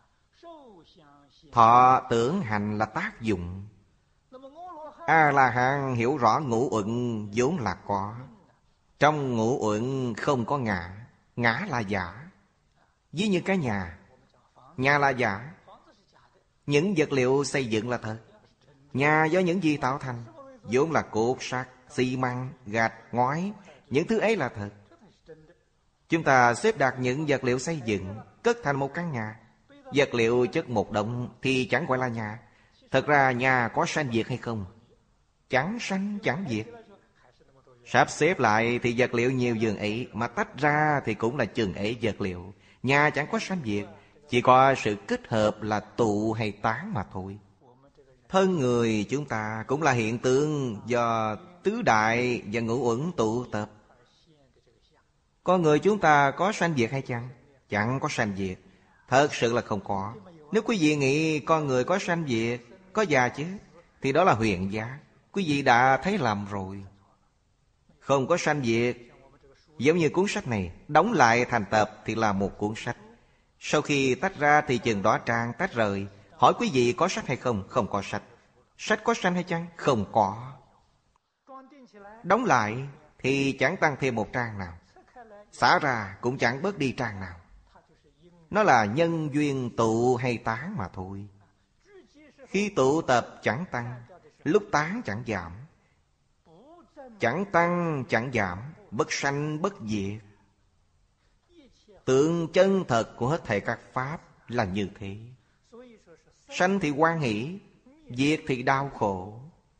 S1: Thọ tưởng hành là tác dụng. A-la-hán hiểu rõ ngũ uẩn vốn là có. Trong ngũ uẩn không có ngã, ngã là giả. Ví như cái nhà, nhà là giả. Những vật liệu xây dựng là thật. Nhà do những gì tạo thành? Vốn là cốt sắt, xi măng, gạch, ngói. Những thứ ấy là thật. Chúng ta xếp đặt những vật liệu xây dựng cất thành một căn nhà. Vật liệu chất một đống thì chẳng gọi là nhà. Thật ra nhà có sanh diệt hay không? Chẳng sanh chẳng diệt. Sắp xếp lại thì vật liệu nhiều giường ấy, mà tách ra thì cũng là chừng ấy vật liệu. Nhà chẳng có sanh diệt, chỉ có sự kết hợp là tụ hay tán mà thôi. Thân người chúng ta cũng là hiện tượng do tứ đại và ngũ uẩn tụ tập. Con người chúng ta có sanh diệt hay chăng? Chẳng có sanh diệt. Thật sự là không có. Nếu quý vị nghĩ con người có sanh diệt, có già chết, thì đó là huyền giác. Quý vị đã thấy lầm rồi. Không có sanh diệt. Giống như cuốn sách này, đóng lại thành tập thì là một cuốn sách. Sau khi tách ra thì chừng đó trang tách rời. Hỏi quý vị có sách hay không? Không có sách. Sách có sanh hay chăng? Không có. Đóng lại thì chẳng tăng thêm một trang nào. Xả ra cũng chẳng bớt đi trang nào. Nó là nhân duyên tụ hay tán mà thôi. Khi tụ tập chẳng tăng, lúc tán chẳng giảm. Chẳng tăng chẳng giảm, bất sanh bất diệt. Tượng chân thật của hết thảy các pháp là như thế. Sanh thì hoan hỷ, diệt thì đau khổ.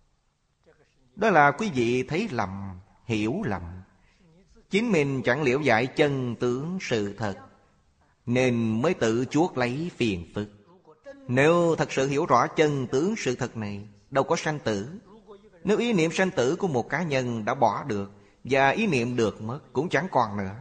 S1: Đó là quý vị thấy lầm, hiểu lầm. Chính mình chẳng liễu giải chân tướng sự thật, nên mới tự chuốc lấy phiền phức. Nếu thật sự hiểu rõ chân tướng sự thật này, đâu có sanh tử. Nếu ý niệm sanh tử của một cá nhân đã bỏ được, và ý niệm được mất cũng chẳng còn nữa,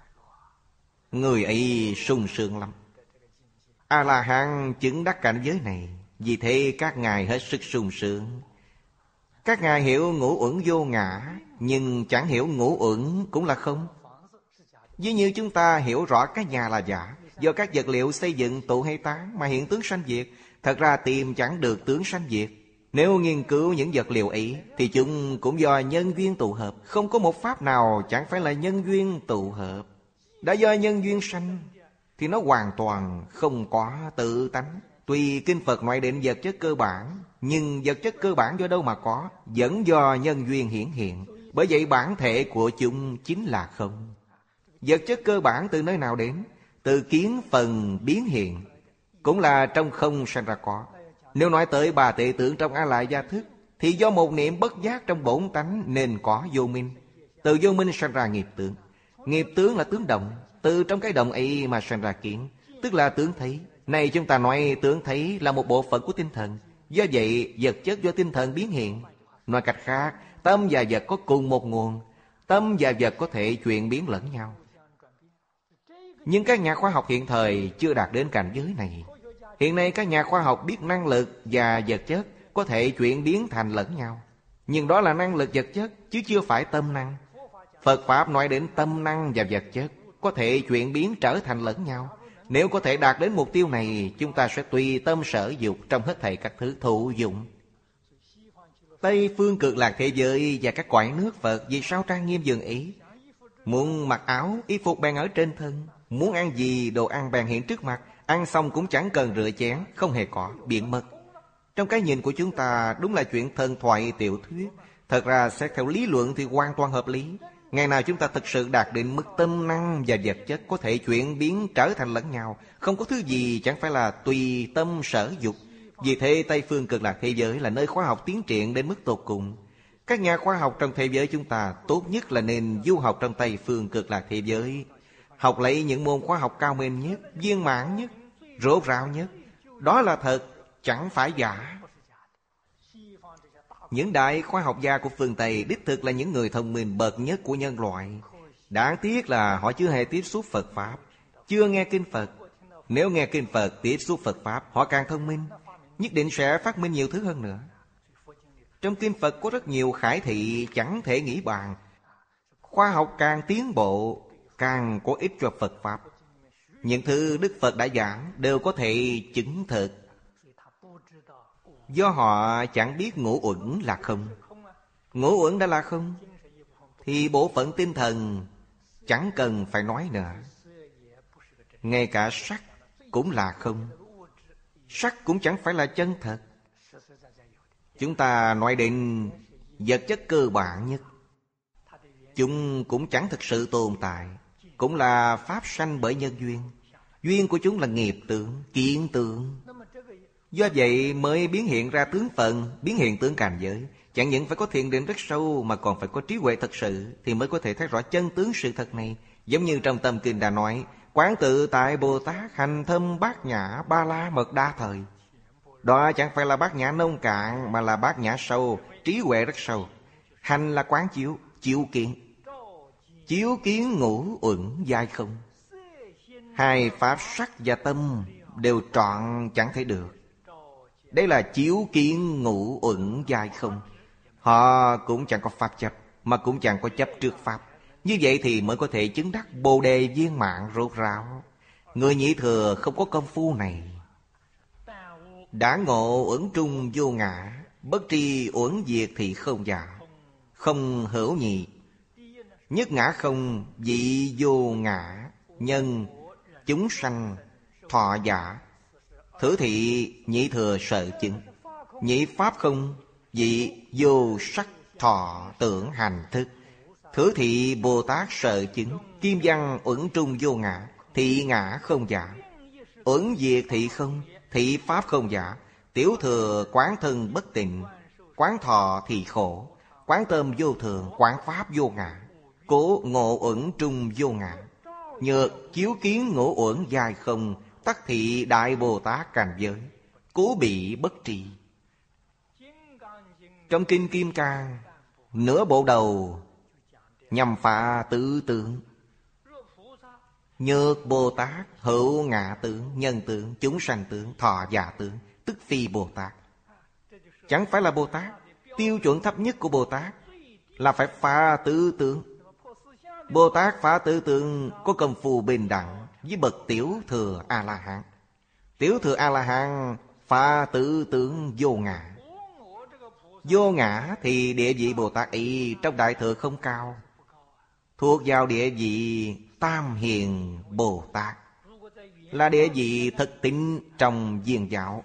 S1: người ấy sung sướng lắm. A-la-hán chứng đắc cảnh giới này, vì thế các ngài hết sức sung sướng. Các ngài hiểu ngũ uẩn vô ngã, nhưng chẳng hiểu ngũ uẩn cũng là không. Ví như chúng ta hiểu rõ cái nhà là giả, do các vật liệu xây dựng tụ hay tán mà hiện tướng sanh diệt. Thật ra tìm chẳng được tướng sanh diệt. Nếu nghiên cứu những vật liệu ấy thì chúng cũng do nhân duyên tụ hợp. Không có một pháp nào chẳng phải là nhân duyên tụ hợp. Đã do nhân duyên sanh thì nó hoàn toàn không có tự tánh. Tuy kinh Phật nói đến vật chất cơ bản, nhưng vật chất cơ bản do đâu mà có? Vẫn do nhân duyên hiển hiện. Bởi vậy bản thể của chúng chính là không. Vật chất cơ bản từ nơi nào đến? Từ kiến phần biến hiện, cũng là trong không sanh ra có. Nếu nói tới ba tệ tưởng trong A Lại Gia Thức, thì do một niệm bất giác trong bổn tánh nên có vô minh. Từ vô minh sanh ra nghiệp tướng. Nghiệp tướng là tướng động. Từ trong cái động ấy mà sanh ra kiến, tức là tướng thấy. Này chúng ta nói tướng thấy là một bộ phận của tinh thần. Do vậy vật chất do tinh thần biến hiện. Nói cách khác, tâm và vật có cùng một nguồn. Tâm và vật có thể chuyển biến lẫn nhau. Nhưng các nhà khoa học hiện thời chưa đạt đến cảnh giới này. Hiện nay các nhà khoa học biết năng lực và vật chất có thể chuyển biến thành lẫn nhau. Nhưng đó là năng lực vật chất, chứ chưa phải tâm năng. Phật Pháp nói đến tâm năng và vật chất có thể chuyển biến trở thành lẫn nhau. Nếu có thể đạt đến mục tiêu này, chúng ta sẽ tùy tâm sở dục trong hết thảy các thứ thụ dụng. Tây phương cực lạc thế giới và các cõi nước Phật vì sao trang nghiêm dường ý? Muốn mặc áo, y phục bèn ở trên thân. Muốn ăn gì, đồ ăn bèn hiện trước mặt. Ăn xong cũng chẳng cần rửa chén, không hề có, biện mất. Trong cái nhìn của chúng ta đúng là chuyện thần thoại tiểu thuyết. Thật ra xét theo lý luận thì hoàn toàn hợp lý. Ngày nào chúng ta thực sự đạt đến mức tâm năng và vật chất có thể chuyển biến trở thành lẫn nhau, không có thứ gì chẳng phải là tùy tâm sở dục. Vì thế Tây phương cực lạc thế giới là nơi khoa học tiến triển đến mức tột cùng. Các nhà khoa học trong thế giới chúng ta tốt nhất là nên du học trong Tây phương cực lạc thế giới. Học lấy những môn khoa học cao minh nhất, viên mãn nhất, rốt ráo nhất. Đó là thật, chẳng phải giả. Những đại khoa học gia của phương Tây đích thực là những người thông minh bậc nhất của nhân loại. Đáng tiếc là họ chưa hề tiếp xúc Phật Pháp, chưa nghe Kinh Phật. Nếu nghe Kinh Phật, tiếp xúc Phật Pháp, họ càng thông minh, nhất định sẽ phát minh nhiều thứ hơn nữa. Trong Kinh Phật có rất nhiều khải thị chẳng thể nghĩ bàn. Khoa học càng tiến bộ, càng có ích cho Phật Pháp. Những thứ Đức Phật đã giảng đều có thể chứng thực. Do họ chẳng biết ngũ uẩn là không. Ngũ uẩn đã là không, thì bộ phận tinh thần chẳng cần phải nói nữa. Ngay cả sắc cũng là không. Sắc cũng chẳng phải là chân thật. Chúng ta nói đến vật chất cơ bản nhất, chúng cũng chẳng thực sự tồn tại, cũng là pháp sanh bởi nhân duyên. Duyên của chúng là nghiệp tướng, kiện tướng. Do vậy mới biến hiện ra tướng phận, biến hiện tướng cảnh giới. Chẳng những phải có thiền định rất sâu, mà còn phải có trí huệ thật sự, thì mới có thể thấy rõ chân tướng sự thật này. Giống như trong Tâm Kinh đã nói, quán tự tại Bồ Tát hành thâm bát nhã ba la mật đa thời. Đó chẳng phải là bát nhã nông cạn, mà là bát nhã sâu, trí huệ rất sâu. Hành là quán chiếu, chiếu kiến. Chiếu kiến ngũ uẩn giai không. Hai pháp sắc và tâm đều trọn chẳng thể được. Đây là chiếu kiến ngũ uẩn giai không. Họ cũng chẳng có pháp chấp, mà cũng chẳng có chấp trước pháp. Như vậy thì mới có thể chứng đắc Bồ Đề viên mãn rốt ráo. Người nhị thừa không có công phu này. Đã ngộ uẩn trung vô ngã, bất tri uẩn diệt thì không giả. Không hữu nhị, nhất ngã không, vị vô ngã, nhân, chúng sanh, thọ giả. Thử thị nhị thừa sợ chứng. Nhị pháp không, vị vô sắc, thọ, tưởng, hành, thức. Thử thị Bồ Tát sợ chứng. Kim văn uẩn trung vô ngã, thị ngã không giả. Uẩn diệt thị không, thị pháp không giả. Tiểu thừa quán thân bất tịnh, quán thọ thì khổ. Quán tâm vô thường, quán pháp vô ngã. Cố ngộ uẩn trung vô ngã. Nhược chiếu kiến ngũ uẩn dài không, tắc thị Đại Bồ Tát cảnh giới. Cố bị bất trì. Trong Kinh Kim Cang, nửa bộ đầu nhằm phá tứ tướng. Nhược Bồ Tát hữu ngã tướng, nhân tướng, chúng sanh tướng, thọ giả tướng, tức phi Bồ Tát. Chẳng phải là Bồ Tát. Tiêu chuẩn thấp nhất của Bồ Tát là phải phá tứ tướng. Bồ Tát phá tứ tướng có công phu bình đẳng với bậc tiểu thừa A-la-hán. Tiểu thừa A-la-hán phá tứ tướng vô ngã. Vô ngã thì địa vị Bồ Tát ấy trong Đại Thừa không cao, thuộc vào địa vị Tam Hiền Bồ Tát, là địa vị thực tín trong Viên giáo.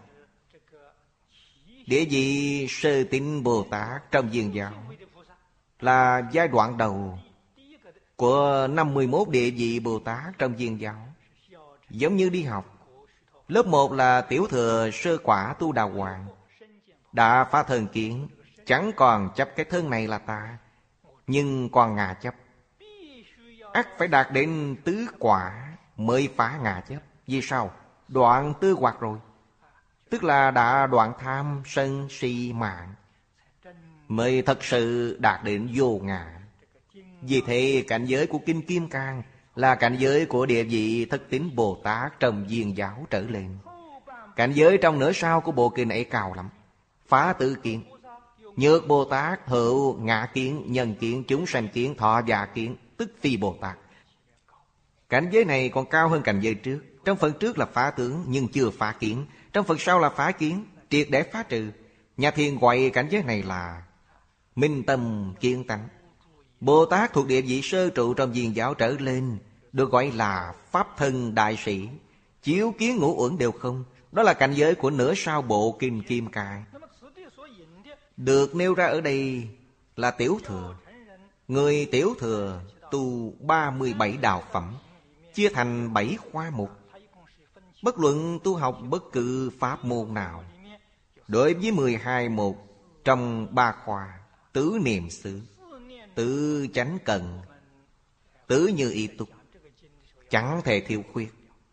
S1: Địa vị Sơ Tín Bồ Tát trong Viên giáo là giai đoạn đầu của 51 địa vị Bồ Tát trong Viên giáo. Giống như đi học, lớp 1 là tiểu thừa sơ quả Tu Đà Hoàng, đã phá thân kiến, chẳng còn chấp cái thân này là ta, nhưng còn ngã chấp. Ắt phải đạt đến tứ quả mới phá ngã chấp. Vì sao? Đoạn tư hoặc rồi, tức là đã đoạn tham sân si mạng, mới thật sự đạt đến vô ngã. Vì thế cảnh giới của Kinh Kim Cang là cảnh giới của địa vị thất tín Bồ Tát trong Viên giáo trở lên. Cảnh giới trong nửa sau của bộ kinh ấy cao lắm. Phá tự kiến. Nhược Bồ Tát hữu ngã kiến, nhân kiến, chúng sanh kiến, thọ giả kiến, tức phi Bồ Tát. Cảnh giới này còn cao hơn cảnh giới trước. Trong phần trước là phá tướng nhưng chưa phá kiến. Trong phần sau là phá kiến, triệt để phá trừ. Nhà Thiền gọi cảnh giới này là minh tâm kiến tánh. Bồ Tát thuộc địa vị sơ trụ trong Viên giáo trở lên được gọi là pháp thân đại sĩ, chiếu kiến ngũ uẩn đều không. Đó là cảnh giới của nửa sau bộ Kinh Kim Cang. Được nêu ra ở đây là tiểu thừa. Người tiểu thừa tu 37 đạo phẩm, chia thành 7 khoa mục. Bất luận tu học bất cứ pháp môn nào, đối với 12 mục trong 3 khoa: tứ niệm xứ, tứ chánh cần, tứ như y tục, chẳng thể thiếu khuyết.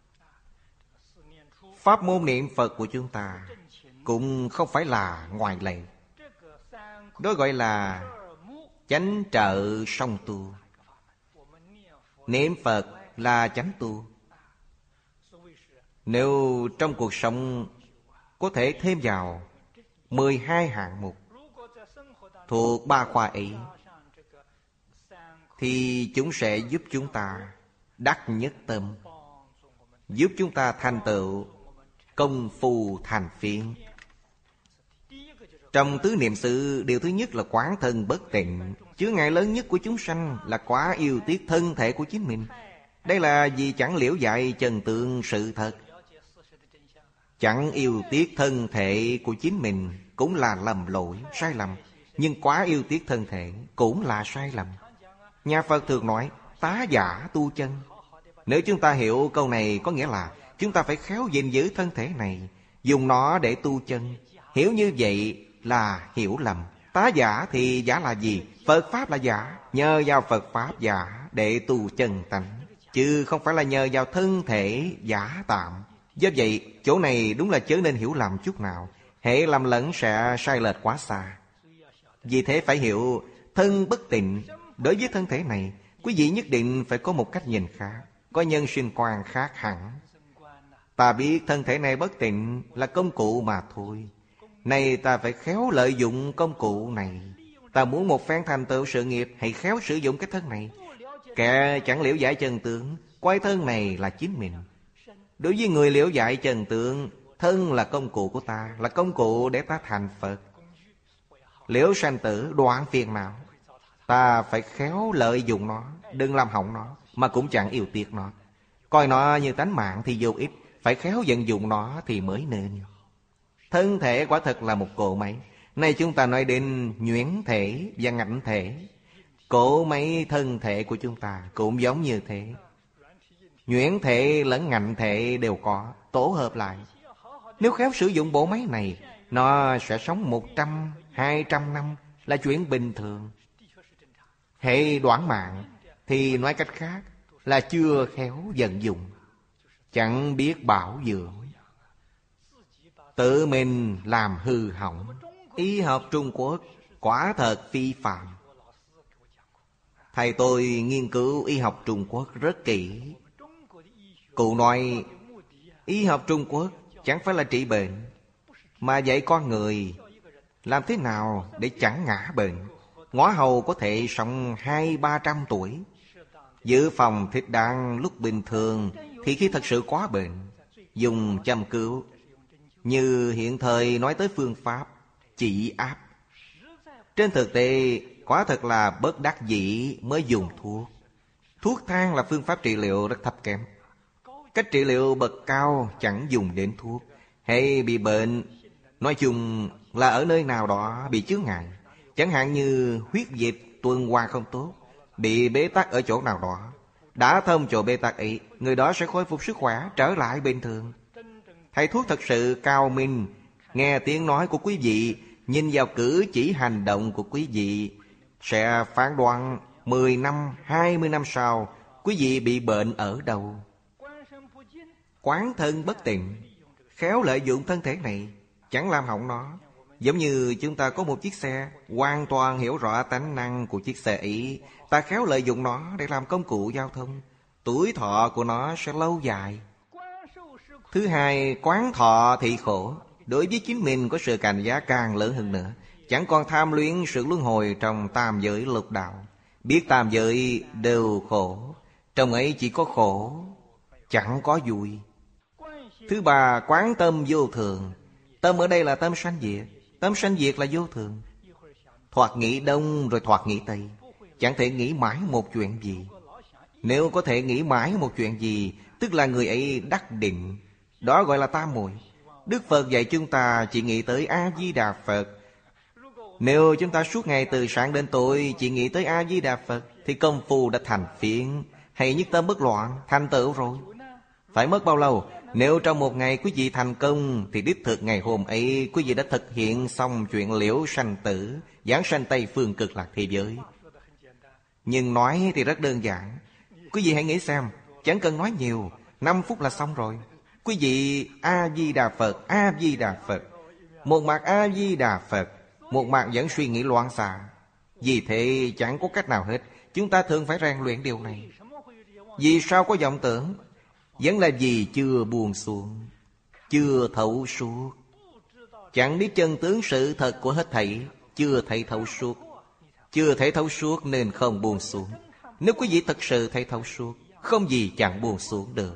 S1: Pháp môn niệm Phật của chúng ta cũng không phải là ngoại lệ. Đó gọi là chánh trợ song tu. Niệm Phật là chánh tu. Nếu trong cuộc sống có thể thêm vào 12 hạng mục thuộc 3 khoa ấy, thì chúng sẽ giúp chúng ta đắc nhất tâm, giúp chúng ta thành tựu công phu thành phiến. Trong tứ niệm xứ, điều thứ nhất là quán thân bất tịnh. Chướng ngại lớn nhất của chúng sanh là quá yêu tiếc thân thể của chính mình. Đây là vì chẳng liễu giải chân tướng sự thật. Chẳng yêu tiếc thân thể của chính mình cũng là lầm lỗi, sai lầm. Nhưng quá yêu tiếc thân thể cũng là sai lầm. Nhà Phật thường nói tá giả tu chân. Nếu chúng ta hiểu câu này có nghĩa là chúng ta phải khéo gìn giữ thân thể này, dùng nó để tu chân. Hiểu như vậy là hiểu lầm. Tá giả thì giả là gì? Phật Pháp là giả. Nhờ vào Phật Pháp giả để tu chân tánh, chứ không phải là nhờ vào thân thể giả tạm. Do vậy, chỗ này đúng là chớ nên hiểu lầm chút nào. Hễ lầm lẫn sẽ sai lệch quá xa. Vì thế phải hiểu thân bất tịnh. Đối với thân thể này, quý vị nhất định phải có một cách nhìn khác, có nhân sinh quan khác hẳn. Ta biết thân thể này bất tịnh là công cụ mà thôi. Này ta phải khéo lợi dụng công cụ này. Ta muốn một phen thành tựu sự nghiệp, hãy khéo sử dụng cái thân này. Kẻ chẳng liễu giải chân tướng, coi thân này là chính mình. Đối với người liễu giải chân tướng, thân là công cụ của ta, là công cụ để ta thành Phật. Liễu sanh tử, đoạn phiền não. Ta phải khéo lợi dụng nó, đừng làm hỏng nó, mà cũng chẳng yêu tiếc nó. Coi nó như tánh mạng thì vô ích, phải khéo vận dụng nó thì mới nên. Thân thể quả thật là một cỗ máy. Nay chúng ta nói đến nhuyễn thể và ngạnh thể. Cỗ máy thân thể của chúng ta cũng giống như thế. Nhuyễn thể lẫn ngạnh thể đều có, tổ hợp lại. Nếu khéo sử dụng bộ máy này, nó sẽ sống 100, 200 năm là chuyện bình thường. Hệ đoạn mạng thì nói cách khác là chưa khéo vận dụng, chẳng biết bảo dưỡng, tự mình làm hư hỏng. Y học Trung Quốc quả thật phi phạm. Thầy tôi nghiên cứu y học Trung Quốc rất kỹ. Cụ nói y học Trung Quốc chẳng phải là trị bệnh, mà dạy con người làm thế nào để chẳng ngã bệnh. Ngõ hầu có thể sống 200-300 tuổi. Dự phòng thích đáng lúc bình thường, thì khi thật sự quá bệnh, dùng châm cứu. Như hiện thời nói tới phương pháp trị áp, trên thực tế quả thật là bất đắc dĩ mới dùng thuốc. Thuốc thang là phương pháp trị liệu rất thấp kém. Cách trị liệu bậc cao chẳng dùng đến thuốc. Hay bị bệnh, nói chung là ở nơi nào đó bị chướng ngại, chẳng hạn như huyết dịch tuần hoàn không tốt, bị bế tắc ở chỗ nào đó. Đã thông chỗ bế tắc ấy, người đó sẽ khôi phục sức khỏe, trở lại bình thường. Thầy thuốc thật sự cao minh, nghe tiếng nói của quý vị, nhìn vào cử chỉ hành động của quý vị, sẽ phán đoán 10 năm, 20 năm sau quý vị bị bệnh ở đâu. Quán thân bất tịnh, khéo lợi dụng thân thể này, chẳng làm hỏng nó. Giống như chúng ta có một chiếc xe, hoàn toàn hiểu rõ tánh năng của chiếc xe ấy, ta khéo lợi dụng nó để làm công cụ giao thông, tuổi thọ của nó sẽ lâu dài. Thứ hai, quán thọ thị khổ. Đối với chính mình có sự cảnh giác càng lớn hơn nữa, chẳng còn tham luyến sự luân hồi trong tam giới lục đạo. Biết tam giới đều khổ, trong ấy chỉ có khổ, chẳng có vui. Thứ ba, quán tâm vô thường. Tâm ở đây là tâm sanh diệt. Tâm sanh diệt là vô thường. Thoạt nghĩ đông rồi thoạt nghĩ tây, chẳng thể nghĩ mãi một chuyện gì. Nếu có thể nghĩ mãi một chuyện gì, tức là người ấy đắc định. Đó gọi là tam muội. Đức Phật dạy chúng ta chỉ nghĩ tới A-di-đà Phật. Nếu chúng ta suốt ngày từ sáng đến tối chỉ nghĩ tới A-di-đà Phật, thì công phu đã thành phiến, hay nhất tâm bất loạn, thành tựu rồi. Phải mất bao lâu? Nếu trong một ngày quý vị thành công, thì đích thực ngày hôm ấy quý vị đã thực hiện xong chuyện liễu sanh tử, giảng sanh Tây phương cực lạc thế giới. Nhưng nói thì rất đơn giản. Quý vị hãy nghĩ xem, chẳng cần nói nhiều, 5 phút là xong rồi. Quý vị A-di-đà Phật, A-di-đà Phật, một mặt A-di-đà Phật, một mặt vẫn suy nghĩ loạn xạ. Vì thế chẳng có cách nào hết. Chúng ta thường phải rèn luyện điều này. Vì sao có vọng tưởng? Vẫn là vì chưa buông xuống, chưa thấu suốt, chẳng biết chân tướng sự thật của hết thảy, chưa thấy thấu suốt. Chưa thấy thấu suốt nên không buông xuống. Nếu quý vị thật sự thấy thấu suốt, không gì chẳng buông xuống được.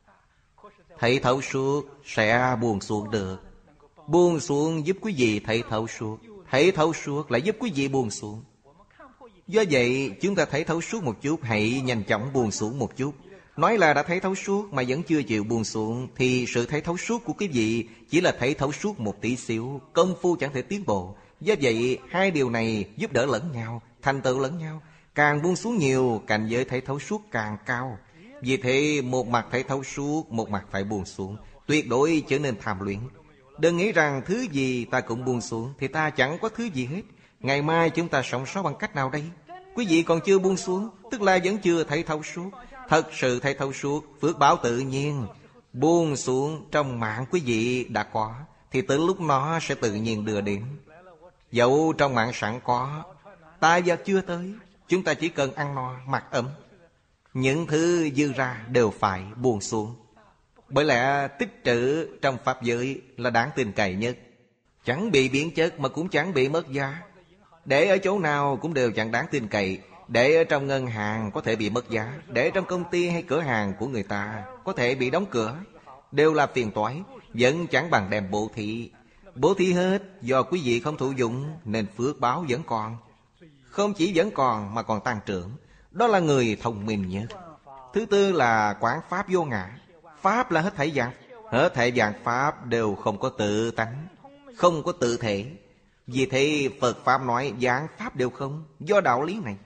S1: Thấy thấu suốt sẽ buông xuống được. Buông xuống giúp quý vị thấy thấu suốt. Thấy thấu suốt lại giúp quý vị buông xuống. Do vậy chúng ta thấy thấu suốt một chút, hãy nhanh chóng buông xuống một chút. Nói là đã thấy thấu suốt mà vẫn chưa chịu buông xuống, thì sự thấy thấu suốt của quý vị chỉ là thấy thấu suốt một tí xíu, công phu chẳng thể tiến bộ. Do vậy hai điều này giúp đỡ lẫn nhau, thành tựu lẫn nhau. Càng buông xuống nhiều, cảnh giới thấy thấu suốt càng cao. Vì thế một mặt phải thấu suốt, một mặt phải buông xuống. Tuyệt đối trở nên tham luyện. Đừng nghĩ rằng thứ gì ta cũng buông xuống thì ta chẳng có thứ gì hết. Ngày mai chúng ta sống sót bằng cách nào đây? Quý vị còn chưa buông xuống, tức là vẫn chưa thấy thấu suốt. Thật sự thấy thấu suốt, phước báo tự nhiên buông xuống trong mạng quý vị đã có, thì từ lúc nó sẽ tự nhiên đưa đến. Dẫu trong mạng sẵn có, tài vật chưa tới, chúng ta chỉ cần ăn no, mặc ấm. Những thứ dư ra đều phải buông xuống. Bởi lẽ tích trữ trong pháp giới là đáng tin cậy nhất. Chẳng bị biến chất mà cũng chẳng bị mất giá. Để ở chỗ nào cũng đều chẳng đáng tin cậy. Để ở trong ngân hàng có thể bị mất giá. Để trong công ty hay cửa hàng của người ta có thể bị đóng cửa. Đều là phiền toái. Vẫn chẳng bằng đem bố thí. Bố thí hết do quý vị không thụ dụng, nên phước báo vẫn còn. Không chỉ vẫn còn mà còn tăng trưởng. Đó là người thông minh nhất. Thứ tư là quán pháp vô ngã. Pháp là hết thảy dạng. Hết thảy dạng pháp đều không có tự tánh, không có tự thể. Vì thế Phật Pháp nói dạng pháp đều không. Do đạo lý này,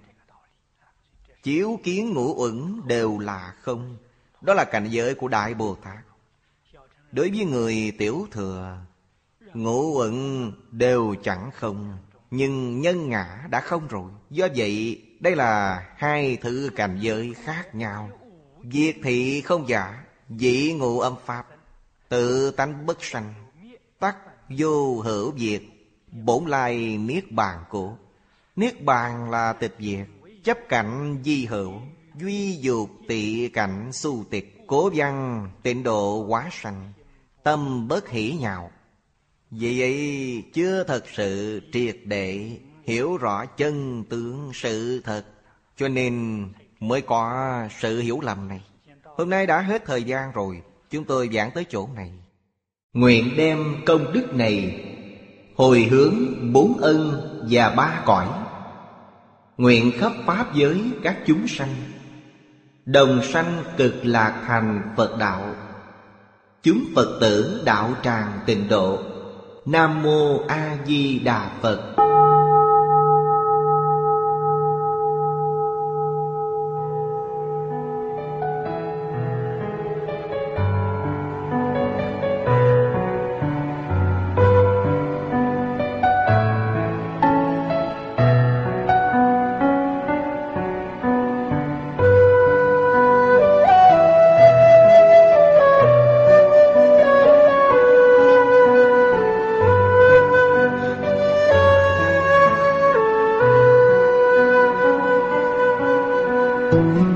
S1: chiếu kiến ngũ uẩn đều là không. Đó là cảnh giới của Đại Bồ Tát. Đối với người tiểu thừa, ngũ uẩn đều chẳng không, nhưng nhân ngã đã không rồi. Do vậy đây là hai thứ cảnh giới khác nhau. Diệt thị không giả, dị ngụ âm pháp, tự tánh bất sanh, tắc vô hữu diệt, bổn lai niết bàn cố. Niết bàn là tịch diệt, chấp cảnh di hữu, duy dục tị cảnh su tịch, cố văn tịnh độ hóa sanh, tâm bất hỷ nhạo. Vì vậy chưa thật sự triệt để hiểu rõ chân tướng sự thật, cho nên mới có sự hiểu lầm này. Hôm nay đã hết thời gian rồi, chúng tôi giảng tới chỗ này. Nguyện đem công đức này hồi hướng bốn ân và ba cõi. Nguyện khắp pháp giới các chúng sanh đồng sanh cực lạc thành Phật đạo. Chúng Phật tử đạo tràng tịnh độ. Nam Mô A Di Đà Phật.
S2: Thank you.